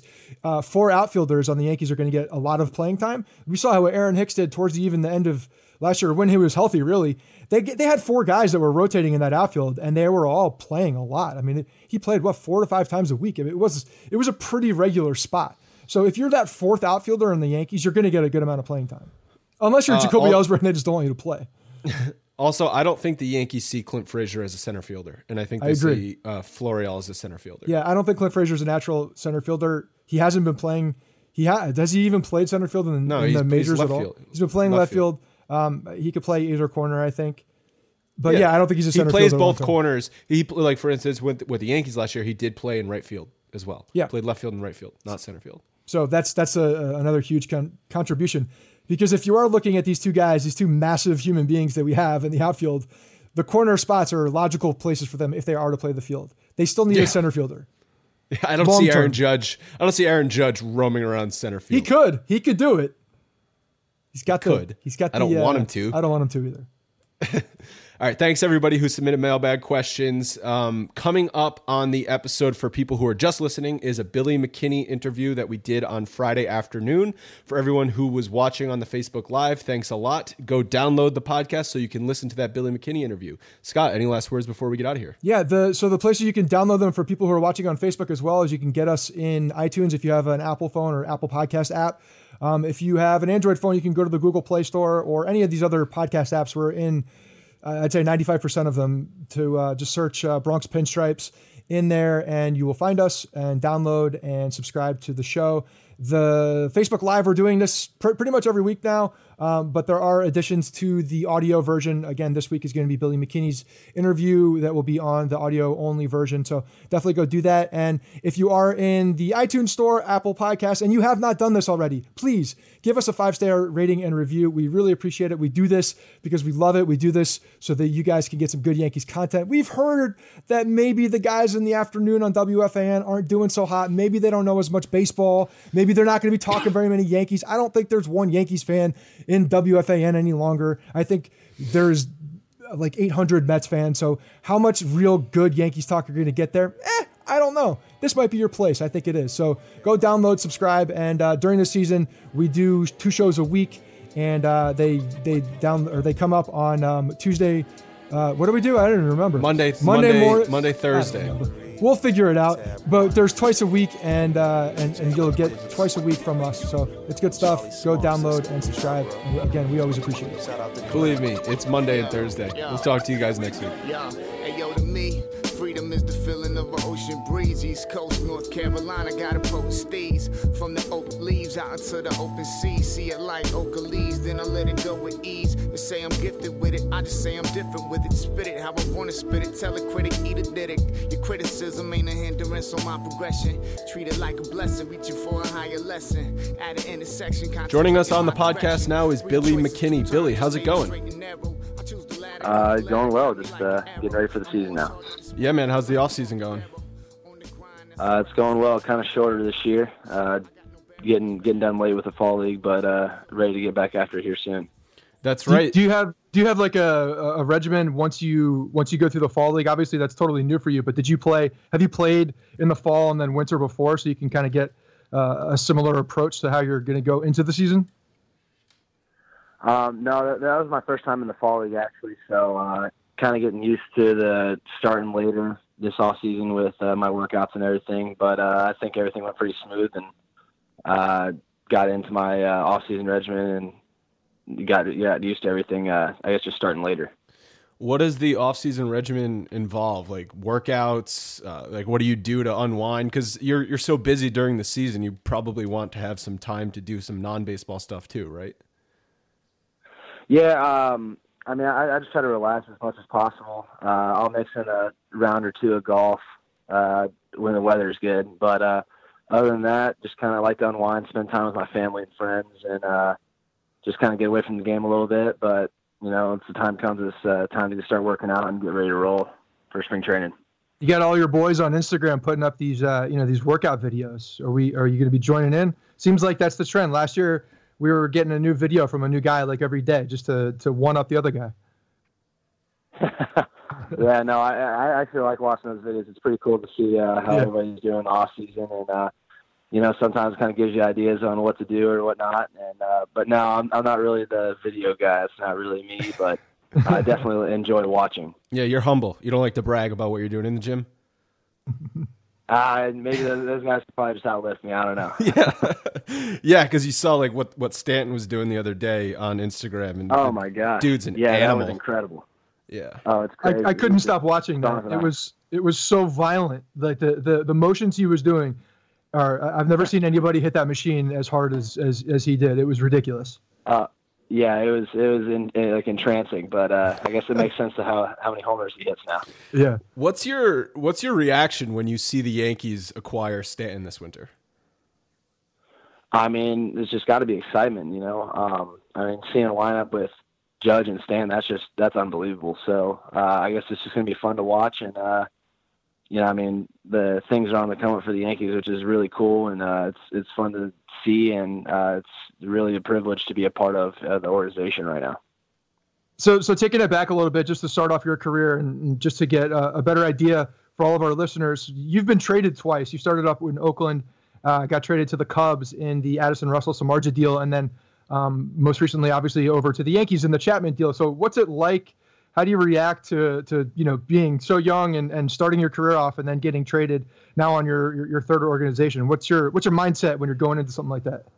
Speaker 3: 4 outfielders on the Yankees are going to get a lot of playing time. We saw how Aaron Hicks did towards even the end of last year when he was healthy. Really, they had 4 guys that were rotating in that outfield, and they were all playing a lot. I mean, he played 4 to 5 times a week. I mean, it was a pretty regular spot. So if you're that 4th outfielder in the Yankees, you're going to get a good amount of playing time, unless you're Jacoby Ellsbury and they just don't want you to play.
Speaker 2: Also, I don't think the Yankees see Clint Frazier as a center fielder, and I think they see Florial as a center fielder.
Speaker 3: Yeah, I don't think Clint Frazier is a natural center fielder. He hasn't been playing. Does he even played center field in the majors at all?
Speaker 2: Field.
Speaker 3: He's been playing left field. He could play either corner, I think. But I don't think he's a center fielder.
Speaker 2: He plays both corners. Like for instance, with the Yankees last year, he did play in right field as well.
Speaker 3: Yeah,
Speaker 2: played left field and right field, not center field.
Speaker 3: So that's another huge contribution. Because if you are looking at these two guys, these two massive human beings that we have in the outfield, the corner spots are logical places for them if they are to play the field. They still need a center fielder.
Speaker 2: Yeah, I don't see Aaron Judge. I don't see Aaron Judge roaming around center field.
Speaker 3: He could do it. He's got the.
Speaker 2: I don't want him to.
Speaker 3: I don't want him to either.
Speaker 2: All right. Thanks, everybody who submitted mailbag questions. Coming up on the episode for people who are just listening is a Billy McKinney interview that we did on Friday afternoon. For everyone who was watching on the Facebook Live, thanks a lot. Go download the podcast so you can listen to that Billy McKinney interview. Scott, any last words before we get out of here?
Speaker 3: Yeah, so the place you can download them for people who are watching on Facebook as well is you can get us in iTunes if you have an Apple phone or Apple Podcast app. If you have an Android phone, you can go to the Google Play Store or any of these other podcast apps. We're in, I'd say 95% of them, to just search Bronx Pinstripes in there, and you will find us and download and subscribe to the show. The Facebook Live, we're doing this pretty much every week now, but there are additions to the audio version. Again, this week is going to be Billy McKinney's interview that will be on the audio-only version, so definitely go do that. And if you are in the iTunes Store, Apple Podcasts, and you have not done this already, please give us a 5-star rating and review. We really appreciate it. We do this because we love it. We do this so that you guys can get some good Yankees content. We've heard that maybe the guys in the afternoon on WFAN aren't doing so hot. Maybe they don't know as much baseball. Maybe they're not going to be talking very many Yankees. I don't think there's one Yankees fan in WFAN any longer. I think there's like 800 Mets fans. So how much real good Yankees talk are going to get there? I don't know. This might be your place. I think it is. So go download, subscribe, and during the season we do 2 shows a week, and they come up on Tuesday. What do we do? I don't even remember.
Speaker 2: Monday, Thursday.
Speaker 3: We'll figure it out. But there's twice a week, and you'll get twice a week from us. So it's good stuff. Go download and subscribe. And again, we always appreciate it.
Speaker 2: Believe me, it's Monday and Thursday. We'll talk to you guys next week.
Speaker 4: Hey, yo, to me, freedom is the feeling of an ocean breeze. East Coast, North Carolina, got a post steez. From the oak leaves out into the open sea. See it like oak leaves, then I let it go with ease. They say I'm gifted with it, I just say I'm different with it. Spit it how I want to spit it, tell a critic, eat a didic. Your criticism ain't a hindrance on my progression. Treat it like a blessing, reaching for a higher lesson. At an intersection.
Speaker 2: Joining us on the podcast now is Billy McKinney. Billy, how's it going?
Speaker 5: Going well, just getting ready for the season now.
Speaker 2: Yeah, man, how's the off-season going?
Speaker 5: It's going well, kind of shorter this year. Getting done late with the fall league, but ready to get back after it here soon.
Speaker 2: That's right.
Speaker 3: Do you have like a regimen once you go through the fall league? Obviously, that's totally new for you. But have you played in the fall and then winter before, so you can kind of get a similar approach to how you're going to go into the season?
Speaker 5: No, that was my first time in the fall league actually. So kind of getting used to the starting later this off season with my workouts and everything. But I think everything went pretty smooth, and got into my off season regimen and got used to everything. I guess just starting later.
Speaker 2: What does the off-season regimen involve? Like workouts? Like what do you do to unwind? Because you're so busy during the season, you probably want to have some time to do some non-baseball stuff too, right?
Speaker 5: Yeah, I mean, I just try to relax as much as possible. I'll mix in a round or two of golf when the weather's good, but other than that, just kind of like to unwind, spend time with my family and friends, and just kind of get away from the game a little bit. But, once the time comes, it's time to start working out and get ready to roll for spring training.
Speaker 3: You got all your boys on Instagram putting up these, these workout videos. Are you going to be joining in? Seems like that's the trend. Last year, we were getting a new video from a new guy like every day just to one up the other guy.
Speaker 5: Yeah, no, I actually like watching those videos. It's pretty cool to see how everybody's doing off season, and sometimes it kind of gives you ideas on what to do or whatnot. And but no, I'm not really the video guy. It's not really me, but I definitely enjoy watching.
Speaker 2: Yeah, you're humble. You don't like to brag about what you're doing in the gym.
Speaker 5: Maybe those guys could probably just outlift me. I don't know.
Speaker 2: Yeah, because you saw like what Stanton was doing the other day on Instagram, and
Speaker 5: oh my god,
Speaker 2: dude's an animal.
Speaker 5: That was incredible.
Speaker 2: Yeah.
Speaker 5: Oh, it's crazy.
Speaker 3: I couldn't stop watching that. It was so violent. Like the motions he was doing I've never seen anybody hit that machine as hard as he did. It was ridiculous.
Speaker 5: Yeah, it was entrancing, but I guess it makes sense to how many homers he hits now.
Speaker 3: Yeah.
Speaker 2: What's your reaction when you see the Yankees acquire Stanton this winter?
Speaker 5: I mean, there's just got to be excitement, seeing a lineup with Judge and Stan, that's unbelievable. So I guess it's just going to be fun to watch, and the things are on the come up for the Yankees, which is really cool, and it's fun to see, and it's really a privilege to be a part of the organization right now.
Speaker 3: So taking it back a little bit, just to start off your career and just to get a better idea for all of our listeners, you've been traded twice. You started up in Oakland, got traded to the Cubs in the Addison Russell Samardzija deal, and then most recently, obviously, over to the Yankees in the Chapman deal. So what's it like? How do you react to being so young and starting your career off and then getting traded now on your third organization? What's your mindset when you're going into something like that?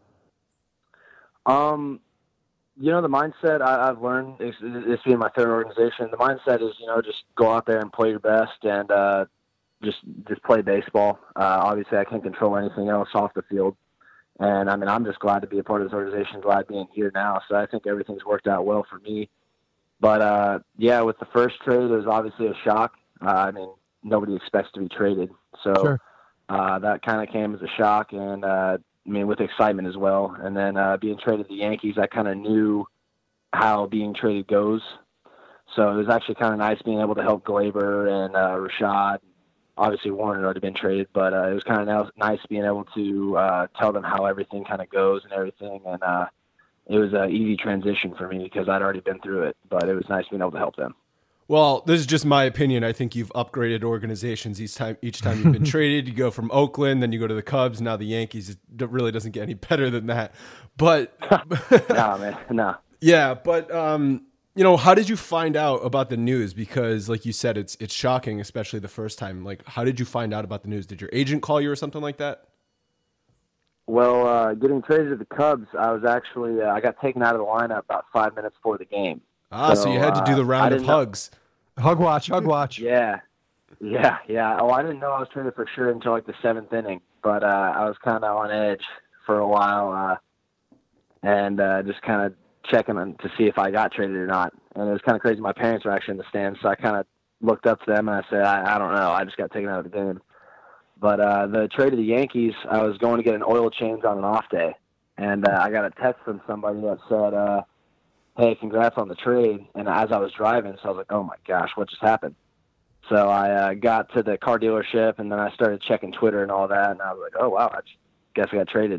Speaker 5: The mindset I've learned is this being my third organization. The mindset is, just go out there and play your best and just play baseball. Obviously, I can't control anything else off the field. And, I'm just glad to be a part of this organization, glad being here now. So I think everything's worked out well for me. But, with the first trade, it was obviously a shock. Nobody expects to be traded. So
Speaker 3: sure.
Speaker 5: That kind of came as a shock, and, with excitement as well. And then being traded to the Yankees, I kind of knew how being traded goes. So it was actually kind of nice being able to help Glaber and Rashad. Obviously, Warren had already been traded, but it was kind of nice being able to tell them how everything kind of goes and everything. And it was an easy transition for me because I'd already been through it, but it was nice being able to help them.
Speaker 2: Well, this is just my opinion. I think you've upgraded organizations each time you've been traded. You go from Oakland, then you go to the Cubs. Now the Yankees. It really doesn't get any better than that. But
Speaker 5: no, man, no.
Speaker 2: Yeah, but how did you find out about the news? Because, like you said, it's shocking, especially the first time. Like, how did you find out about the news? Did your agent call you or something like that?
Speaker 5: Well, getting traded to the Cubs, I was actually I got taken out of the lineup about 5 minutes before the game.
Speaker 2: So you had to do the round of hugs.
Speaker 3: Hug watch.
Speaker 5: Yeah. Oh, I didn't know I was traded for sure until like the 7th inning, but I was kind of on edge for a while and just kind of checking to see if I got traded or not. And it was kind of crazy. My parents were actually in the stands, so I kind of looked up to them and I said, I don't know. I just got taken out of the game. But the trade to the Yankees, I was going to get an oil change on an off day, and I got a text from somebody that said, hey, congrats on the trade. And as I was driving, so I was like, oh my gosh, what just happened? So I got to the car dealership, and then I started checking Twitter and all that, and I was like, oh wow, I guess I got traded.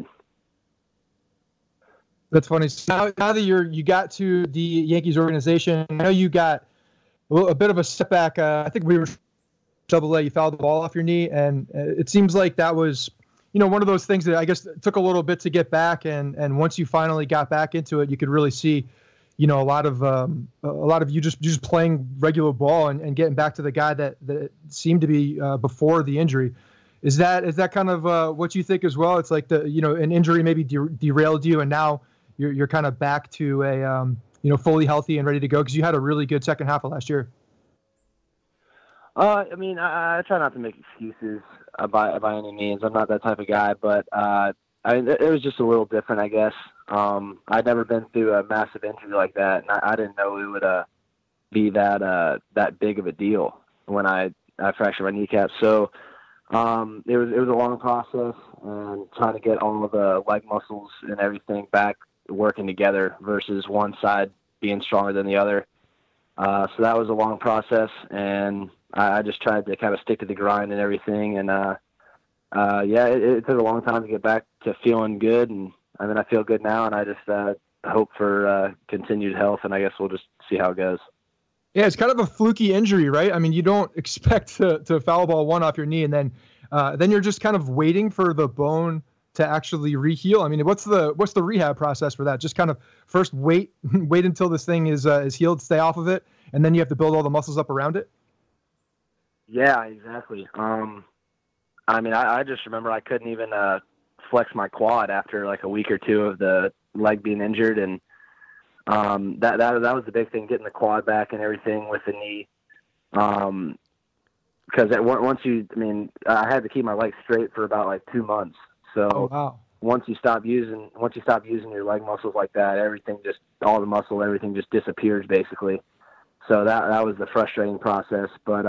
Speaker 3: That's funny. So now that you got to the Yankees organization, I know you got a bit of a setback. I think we were AA. You fouled the ball off your knee, and it seems like that was, one of those things that I guess took a little bit to get back. And once you finally got back into it, you could really see, a lot of you just playing regular ball and getting back to the guy that seemed to be before the injury. Is that kind of what you think as well? It's like an injury maybe derailed you, and now you're kind of back to a fully healthy and ready to go, because you had a really good second half of last year.
Speaker 5: I try not to make excuses by any means. I'm not that type of guy, but it was just a little different, I guess. I'd never been through a massive injury like that, and I didn't know it would be that big of a deal when I fractured my kneecap. So it was a long process, and trying to get all of the leg muscles and everything back working together versus one side being stronger than the other. So that was a long process, and I just tried to kind of stick to the grind and everything. And it took a long time to get back to feeling good, and I mean I feel good now, and I just hope for continued health, and I guess we'll just see how it goes.
Speaker 3: Yeah, it's kind of a fluky injury, right? I mean, you don't expect to foul ball one off your knee, and then you're just kind of waiting for the bone to actually reheal. I mean, what's the rehab process for that? Just kind of first wait until this thing is healed, stay off of it, and then you have to build all the muscles up around it.
Speaker 5: Yeah, exactly. I mean, I just remember I couldn't even flex my quad after like a week or two of the leg being injured, and that was the big thing, getting the quad back and everything with the knee. Because I had to keep my leg straight for about like 2 months. So once you stop using your leg muscles like that, everything just everything just disappears basically. So that was the frustrating process. But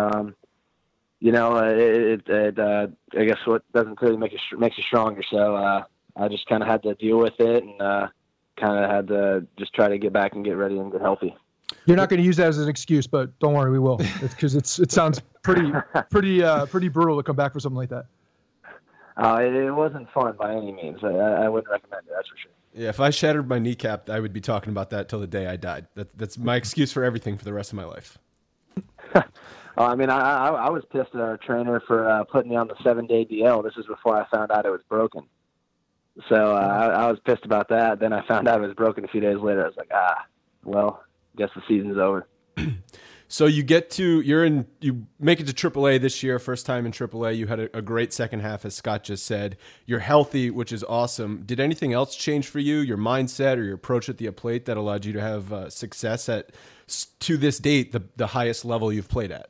Speaker 5: I guess what doesn't really makes you stronger. So I just kind of had to deal with it, and kind of had to just try to get back and get ready and get healthy.
Speaker 3: You're not going to use that as an excuse, but don't worry, we will. Because it sounds pretty brutal to come back for something like that.
Speaker 5: It wasn't fun by any means. I wouldn't recommend it, that's for sure.
Speaker 2: Yeah, if I shattered my kneecap, I would be talking about that till the day I died. That's my excuse for everything for the rest of my life.
Speaker 5: I mean, I was pissed at our trainer for putting me on the 7-day DL. This was before I found out it was broken. So I was pissed about that. Then I found out it was broken a few days later. I was like, well, guess the season's over.
Speaker 2: So you make it to AAA this year, first time in AAA. You had a great second half, as Scott just said. You're healthy, which is awesome. Did anything else change for you, your mindset or your approach at the plate, that allowed you to have success at, to this date, the highest level you've played at?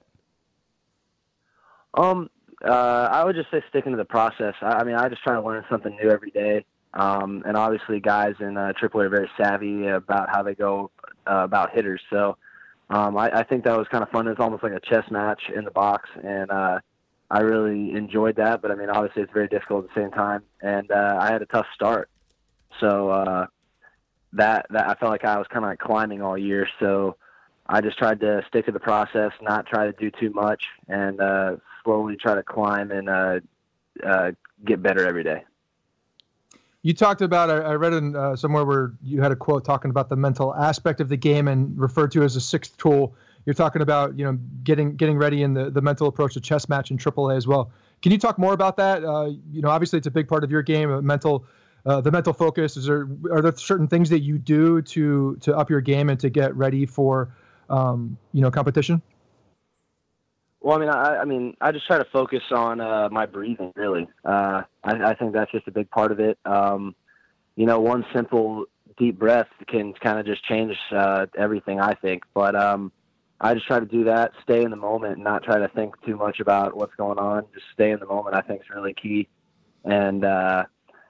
Speaker 5: I would just say sticking to the process. I mean, I just try to learn something new every day. And obviously guys in AAA are very savvy about how they go about hitters. So I think that was kind of fun. It's almost like a chess match in the box, and I really enjoyed that. But I mean, obviously it's very difficult at the same time, and I had a tough start. So that I felt like I was kind of like climbing all year. So I just tried to stick to the process, not try to do too much, and slowly try to climb and get better every day.
Speaker 3: You talked about, I read in somewhere where you had a quote talking about the mental aspect of the game and referred to as a sixth tool. You're talking about, getting ready in the mental approach to chess match in AAA as well. Can you talk more about that? Obviously it's a big part of your game, the mental focus. Are there certain things that you do to up your game and to get ready for, competition?
Speaker 5: Well, I just try to focus on my breathing, really. I think that's just a big part of it. One simple deep breath can kind of just change everything, I think. But I just try to do that, stay in the moment, and not try to think too much about what's going on. Just stay in the moment, I think, is really key. And a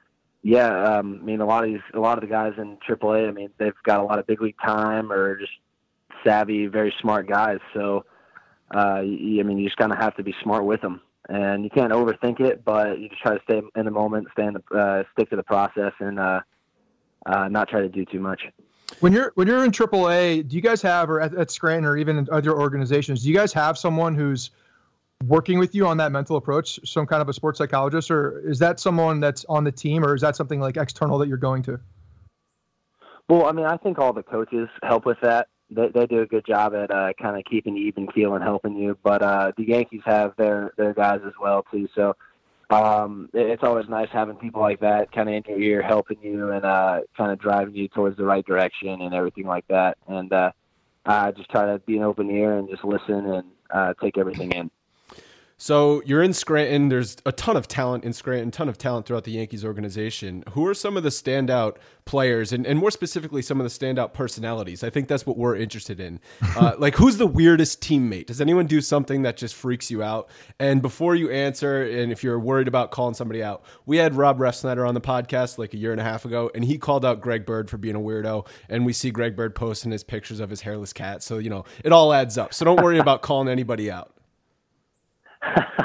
Speaker 5: lot of the guys in AAA, they've got a lot of big league time, or just savvy, very smart guys. So you just kind of have to be smart with them, and you can't overthink it, but you just try to stay in the moment, stick to the process, and not try to do too much.
Speaker 3: When you're in AAA, do you guys have, or at Scranton or even in other organizations, do you guys have someone who's working with you on that mental approach, some kind of a sports psychologist, or is that someone that's on the team, or is that something like external that you're going to?
Speaker 5: Well, I think all the coaches help with that. They do a good job at kind of keeping you even keel and helping you. But the Yankees have their guys as well too. So it's always nice having people like that kind of in your ear, helping you and kind of driving you towards the right direction and everything like that. And I just try to be an open ear and just listen and take everything in.
Speaker 2: So you're in Scranton. There's a ton of talent in Scranton, ton of talent throughout the Yankees organization. Who are some of the standout players and more specifically, some of the standout personalities? I think that's what we're interested in. Who's the weirdest teammate? Does anyone do something that just freaks you out? And before you answer, and if you're worried about calling somebody out, we had Rob Refsnyder on the podcast like a year and a half ago, and he called out Greg Bird for being a weirdo. And we see Greg Bird posting his pictures of his hairless cat. So, it all adds up. So don't worry about calling anybody out.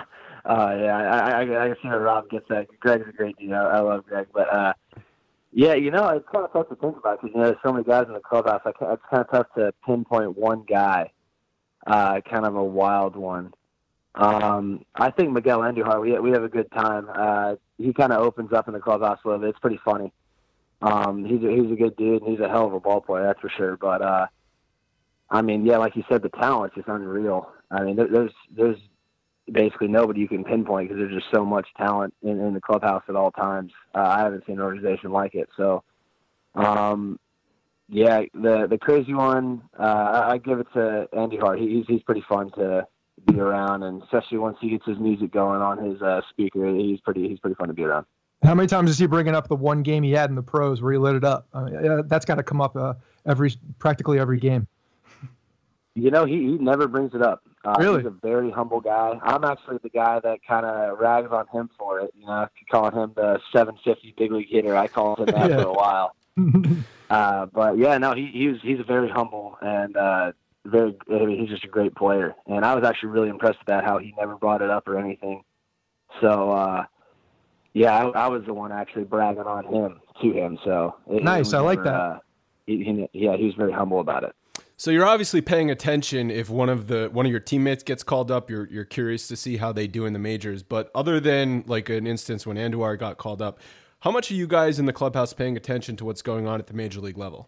Speaker 5: I see how Rob gets that. Greg's a great dude. I love Greg, but yeah, it's kind of tough to think about because there's so many guys in the clubhouse. It's kind of tough to pinpoint one guy, kind of a wild one. I think Miguel Andujar, we have a good time. He kind of opens up in the clubhouse a little bit. It's pretty funny. He's a good dude, and he's a hell of a ball player, that's for sure. But like you said, the talent's just unreal. I mean, there's basically nobody you can pinpoint because there's just so much talent in the clubhouse at all times. I haven't seen an organization like it. So, the crazy one, I give it to Andujar. He's pretty fun to be around, and especially once he gets his music going on his speaker, he's pretty fun to be around.
Speaker 3: How many times is he bringing up the one game he had in the pros where he lit it up? That's got to come up practically every game.
Speaker 5: He never brings it up.
Speaker 3: Really?
Speaker 5: He's a very humble guy. I'm actually the guy that kind of rags on him for it. Calling him the 750 big league hitter. I called him that for a while. But yeah, no, he's very humble and he's just a great player. And I was actually really impressed with that, how he never brought it up or anything. So, I was the one actually bragging on him to him. So
Speaker 3: nice. I like that.
Speaker 5: He was very humble about it.
Speaker 2: So you're obviously paying attention if one of your teammates gets called up. You're curious to see how they do in the majors. But other than like an instance when Andujar got called up, how much are you guys in the clubhouse paying attention to what's going on at the major league level?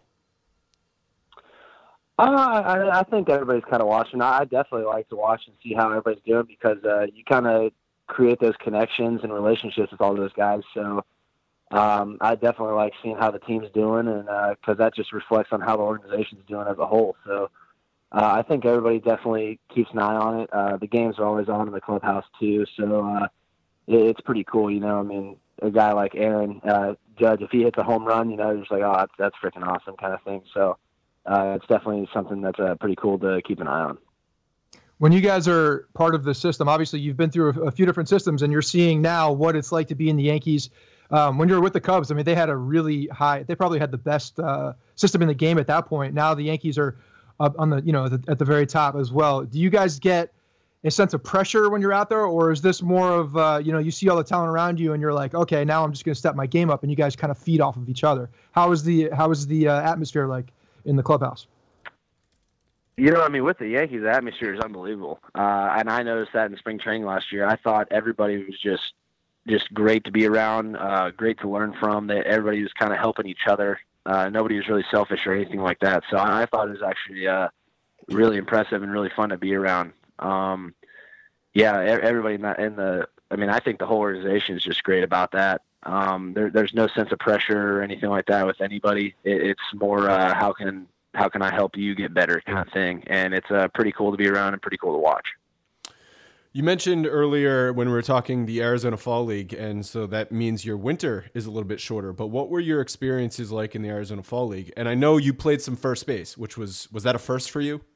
Speaker 5: I think everybody's kind of watching. I definitely like to watch and see how everybody's doing because you kind of create those connections and relationships with all those guys. So I definitely like seeing how the team's doing, and because that just reflects on how the organization's doing as a whole. So I think everybody definitely keeps an eye on it. The games are always on in the clubhouse too, so it's pretty cool. I mean, a guy like Aaron Judge, if he hits a home run, you're just like, oh, that's freaking awesome kind of thing. So it's definitely something that's pretty cool to keep an eye on.
Speaker 3: When you guys are part of the system, obviously you've been through a few different systems, and you're seeing now what it's like to be in the Yankees. When you were with the Cubs, I mean, they had a really they probably had the best system in the game at that point. Now the Yankees are up on at the very top as well. Do you guys get a sense of pressure when you're out there, or is this more of, you see all the talent around you and you're like, okay, now I'm just going to step my game up, and you guys kind of feed off of each other? How is the atmosphere like in the clubhouse?
Speaker 5: With the Yankees, the atmosphere is unbelievable. And I noticed that in spring training last year. I thought everybody was just great to be around, great to learn from. That everybody was kind of helping each other. Nobody was really selfish or anything like that. So I thought it was actually really impressive and really fun to be around. Everybody I think the whole organization is just great about that. There's no sense of pressure or anything like that with anybody. It's more how can I help you get better kind of thing. And it's pretty cool to be around and pretty cool to watch.
Speaker 2: You mentioned earlier when we were talking the Arizona Fall League, and so that means your winter is a little bit shorter. But what were your experiences like in the Arizona Fall League? And I know you played some first base, which was that a first for you?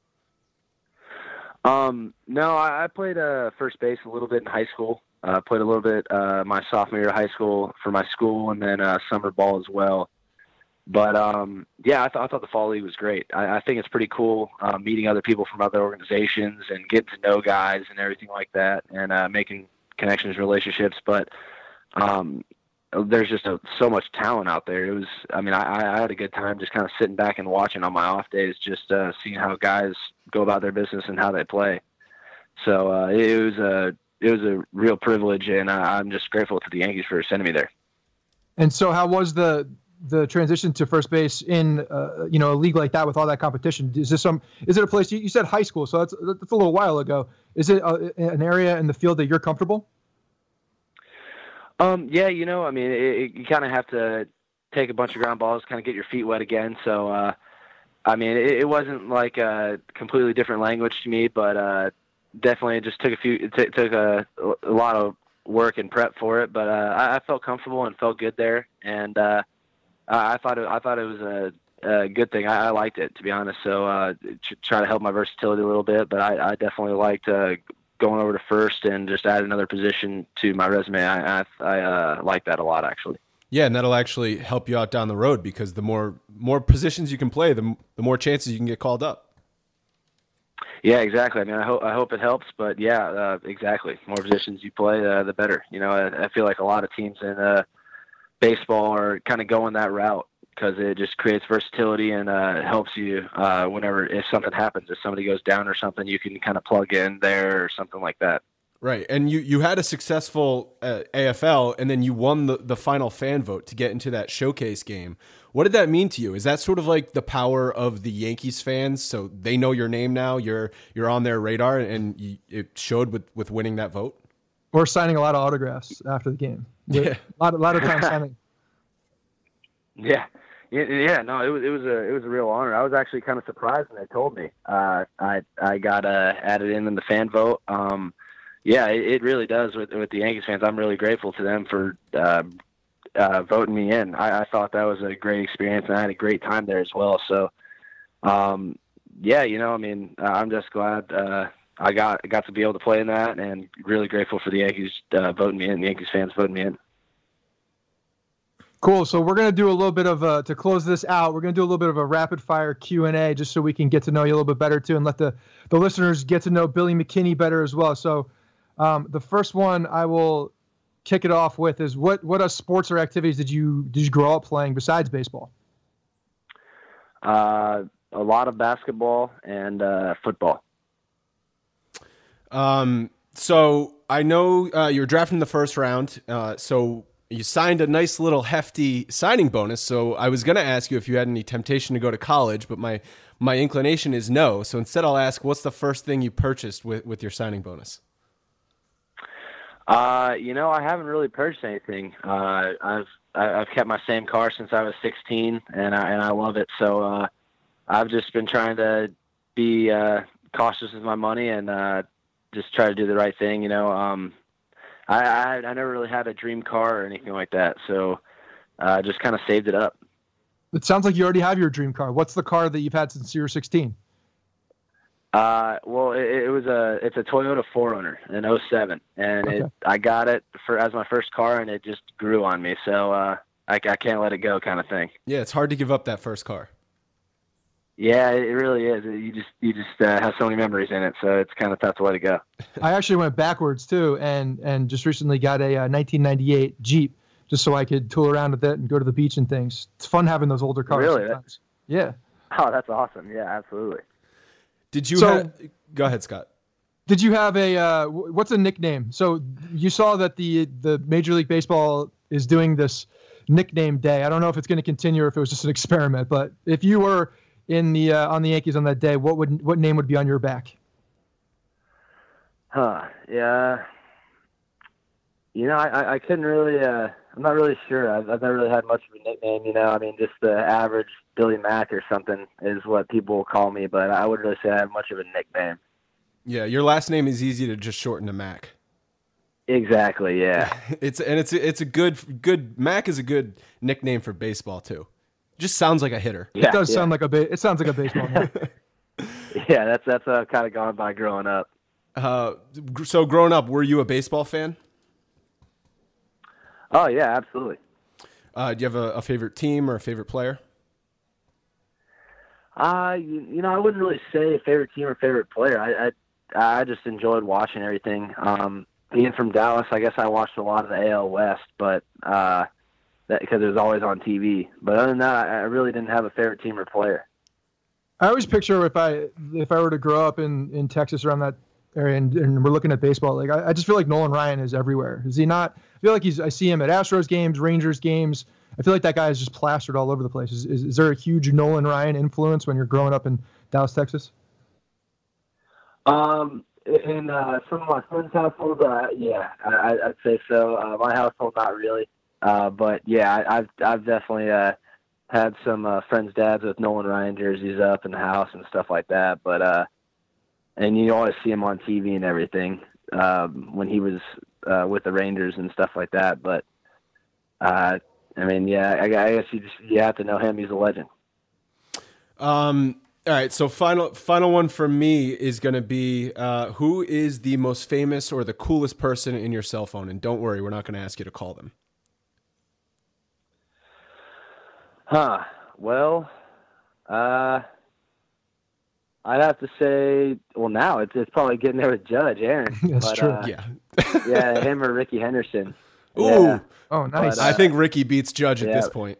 Speaker 5: No, I played first base a little bit in high school. Played a little bit my sophomore year of high school for my school, and then summer ball as well. But I thought the Fall League was great. I think it's pretty cool meeting other people from other organizations and getting to know guys and everything like that, and making connections, relationships. But there's just so much talent out there. It was, I had a good time just kind of sitting back and watching on my off days, just seeing how guys go about their business and how they play. So it was a real privilege, and I'm just grateful to the Yankees for sending me there. And
Speaker 3: so, how was the transition to first base in a league like that with all that competition? Is it a place you said high school, so that's a little while ago. Is it an area in the field that you're comfortable?
Speaker 5: You kind of have to take a bunch of ground balls, kind of get your feet wet again. So, it wasn't like a completely different language to me, but definitely it just took a lot of work and prep for it. But I felt comfortable and felt good there, and I thought it was a good thing. I liked it, to be honest. So try to help my versatility a little bit, but I definitely liked going over to first and just add another position to my resume. I like that a lot, actually.
Speaker 2: Yeah, and that'll actually help you out down the road because the more positions you can play, the more chances you can get called up.
Speaker 5: Yeah, exactly. I mean, I hope it helps, but yeah, exactly. More positions you play, the better. You know, I feel like a lot of teams in baseball are kind of going that route because it just creates versatility and helps you whenever if something happens, if somebody goes down or something, you can kind of plug in there or something like that.
Speaker 2: Right, and you had a successful AFL, and then you won the final fan vote to get into that showcase game. What did that mean to you? Is that sort of like the power of the Yankees fans? So they know your name now. You're on their radar, and it showed with winning that vote.
Speaker 3: Or signing a lot of autographs after the game. Yeah, a lot of times signing.
Speaker 5: Yeah. No, it was a real honor. I was actually kind of surprised when they told me. I got added in the fan vote. Yeah, it really does with the Yankees fans. I'm really grateful to them for voting me in. I thought that was a great experience, and I had a great time there as well. So, yeah, you know, I mean, I'm just glad I got to be able to play in that, and really grateful for the Yankees voting me in, the Yankees fans voting me in.
Speaker 3: Cool. So we're going to do a little bit of to close this out, we're going to do a little bit of a rapid fire Q&A just so we can get to know you a little bit better too, and let the listeners get to know Billy McKinney better as well. So the first one I will kick it off with is what sports or activities did you grow up playing besides baseball?
Speaker 5: A lot of basketball and football.
Speaker 2: So I know you were drafted in the first round. So you signed a nice little hefty signing bonus. So I was going to ask you if you had any temptation to go to college, but my inclination is no. So instead I'll ask, what's the first thing you purchased with your signing bonus?
Speaker 5: You know, I haven't really purchased anything. I've kept my same car since I was 16 and I love it. So, I've just been trying to be, cautious with my money and, just try to do the right thing. You know, I never really had a dream car or anything like that. So, just kind of saved it up.
Speaker 3: It sounds like you already have your dream car. What's the car that you've had since you were 16?
Speaker 5: Well, it's a Toyota 4Runner in 07, and
Speaker 3: Okay.
Speaker 5: I got it as my first car, and it just grew on me. So I can't let it go, kind of thing.
Speaker 2: Yeah, it's hard to give up that first car.
Speaker 5: Yeah, it really is. You just have so many memories in it, so it's kind of tough to let it go.
Speaker 3: I actually went backwards too, and just recently got a 1998 Jeep just so I could tool around with it and go to the beach and things. It's fun having those older cars.
Speaker 5: Really?
Speaker 3: Sometimes. Yeah.
Speaker 5: Oh, that's awesome. Yeah, absolutely.
Speaker 2: Did you go ahead, Scott.
Speaker 3: Did you have what's a nickname? So you saw that the Major League Baseball is doing this nickname day. I don't know if it's going to continue or if it was just an experiment, but if you were on the Yankees on that day, what name would be on your back?
Speaker 5: Yeah. You know, I couldn't really, I'm not really sure. I've never really had much of a nickname, you know. I mean, just the average Billy Mack or something is what people will call me, but I wouldn't really say I have much of a nickname.
Speaker 2: Yeah, your last name is easy to just shorten to Mac.
Speaker 5: Exactly, yeah.
Speaker 2: It's a good Mac is a good nickname for baseball too. Just sounds like a hitter.
Speaker 3: It does sound like it sounds like a baseball name.
Speaker 5: Yeah, that's what I've kind of gone by growing up.
Speaker 2: So growing up, were you a baseball fan?
Speaker 5: Oh yeah, absolutely.
Speaker 2: Do you have a favorite team or a favorite player?
Speaker 5: You know, I wouldn't really say favorite team or favorite player. I just enjoyed watching everything. Being from Dallas, I guess I watched a lot of the AL West, but that because it was always on TV. But other than that, I really didn't have a favorite team or player.
Speaker 3: I always picture if I were to grow up in Texas around that area and we're looking at baseball, like I just feel like Nolan Ryan is everywhere. Is he not? I feel like I see him at Astros games, Rangers games. I feel like that guy is just plastered all over the place. Is there a huge Nolan Ryan influence when you're growing up in Dallas, Texas?
Speaker 5: In some of my friends' households, yeah, I'd say so. My household, not really. But yeah, I've definitely had some friends' dads with Nolan Ryan jerseys up in the house and stuff like that. But and you always see him on TV and everything when he was with the Rangers and stuff like that. But I mean, yeah, I guess you have to know him. He's a legend.
Speaker 2: All right, so final one from me is going to be who is the most famous or the coolest person in your cell phone? And don't worry, we're not going to ask you to call them.
Speaker 5: Well, I'd have to say, well, now it's probably getting there with Judge Aaron.
Speaker 3: That's true.
Speaker 2: Yeah.
Speaker 5: Yeah, him or Ricky Henderson.
Speaker 2: Ooh.
Speaker 5: Yeah.
Speaker 3: Oh, nice.
Speaker 5: But,
Speaker 2: I think Ricky beats Judge at
Speaker 5: yeah.
Speaker 2: this point.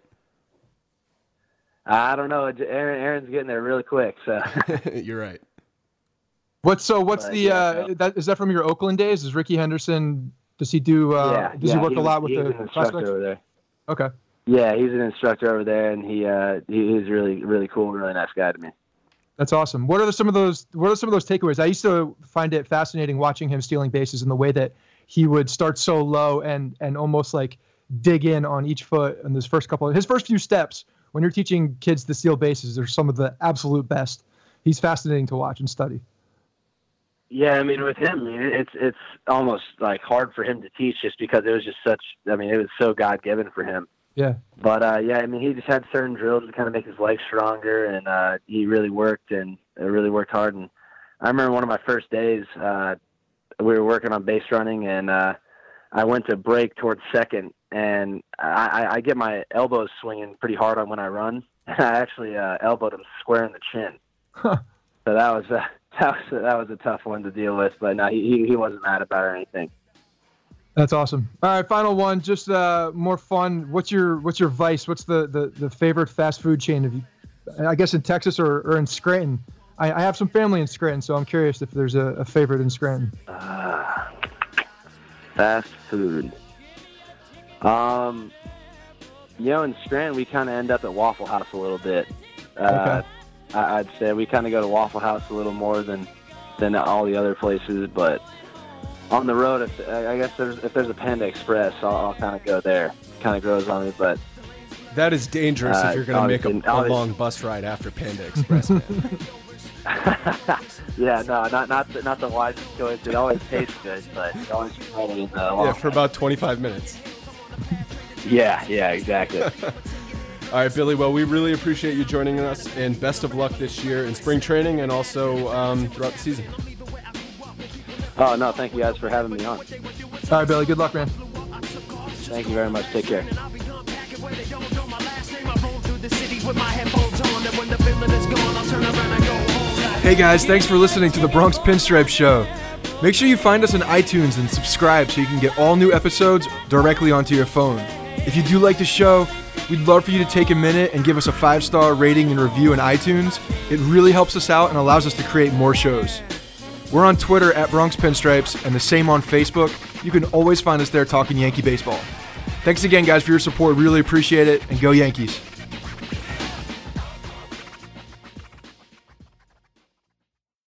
Speaker 5: I don't know. Aaron's getting there really quick. So
Speaker 2: You're right.
Speaker 3: What's
Speaker 5: But,
Speaker 3: the
Speaker 5: yeah, so-
Speaker 3: that is that from your Oakland days? Is Ricky Henderson? Does he do? Does he work a lot with
Speaker 5: he's
Speaker 3: the
Speaker 5: an instructor
Speaker 3: prospects?
Speaker 5: over there.
Speaker 3: Okay.
Speaker 5: Yeah, he's an instructor over there, and he's really, really cool, really nice guy to me.
Speaker 3: That's awesome. What are some of those takeaways? I used to find it fascinating watching him stealing bases and the way that he would start so low and almost like dig in on each foot in his first few steps. When you're teaching kids to steal bases, they're some of the absolute best. He's fascinating to watch and study.
Speaker 5: Yeah, I mean, with him, it's almost like hard for him to teach just because it was just it was so God-given for him.
Speaker 3: Yeah.
Speaker 5: But, yeah, I mean, he just had certain drills to kind of make his legs stronger, and he really worked hard. And I remember one of my first days, we were working on base running, and I went to break towards second, and I get my elbows swinging pretty hard on when I run. And I actually elbowed him square in the chin.
Speaker 3: Huh.
Speaker 5: So that was a tough one to deal with, but no, he wasn't mad about it or anything.
Speaker 3: That's awesome. All right, final one, just more fun. What's your vice? What's the favorite fast food chain of you? I guess in Texas or in Scranton. I have some family in Scranton, so I'm curious if there's a favorite in Scranton.
Speaker 5: Fast food. In Scranton, we kind of end up at Waffle House a little bit.
Speaker 3: Okay.
Speaker 5: I'd say we kind of go to Waffle House a little more than all the other places, but on the road, if there's a Panda Express, I'll kind of go there. Kind of grows on me, but
Speaker 2: That is dangerous if you're going to make a
Speaker 5: obviously-
Speaker 2: long bus ride after Panda Express, man.
Speaker 5: yeah, no, not the wisest choice. It always tastes good, but it always better in the long
Speaker 2: Yeah, for about 25 minutes.
Speaker 5: Yeah, exactly.
Speaker 2: All right, Billy. Well, we really appreciate you joining us, and best of luck this year in spring training and also throughout the season.
Speaker 5: Oh, no, thank you guys for having me on.
Speaker 3: All right, Billy. Good luck, man.
Speaker 5: Thank you very much. Take care.
Speaker 1: Hey guys, thanks for listening to the Bronx Pinstripe Show. Make sure you find us on iTunes and subscribe so you can get all new episodes directly onto your phone. If you do like the show, we'd love for you to take a minute and give us a 5-star rating and review in iTunes. It really helps us out and allows us to create more shows. We're on Twitter at Bronx Pinstripes and the same on Facebook. You can always find us there talking Yankee baseball. Thanks again, guys, for your support. Really appreciate it, and go Yankees.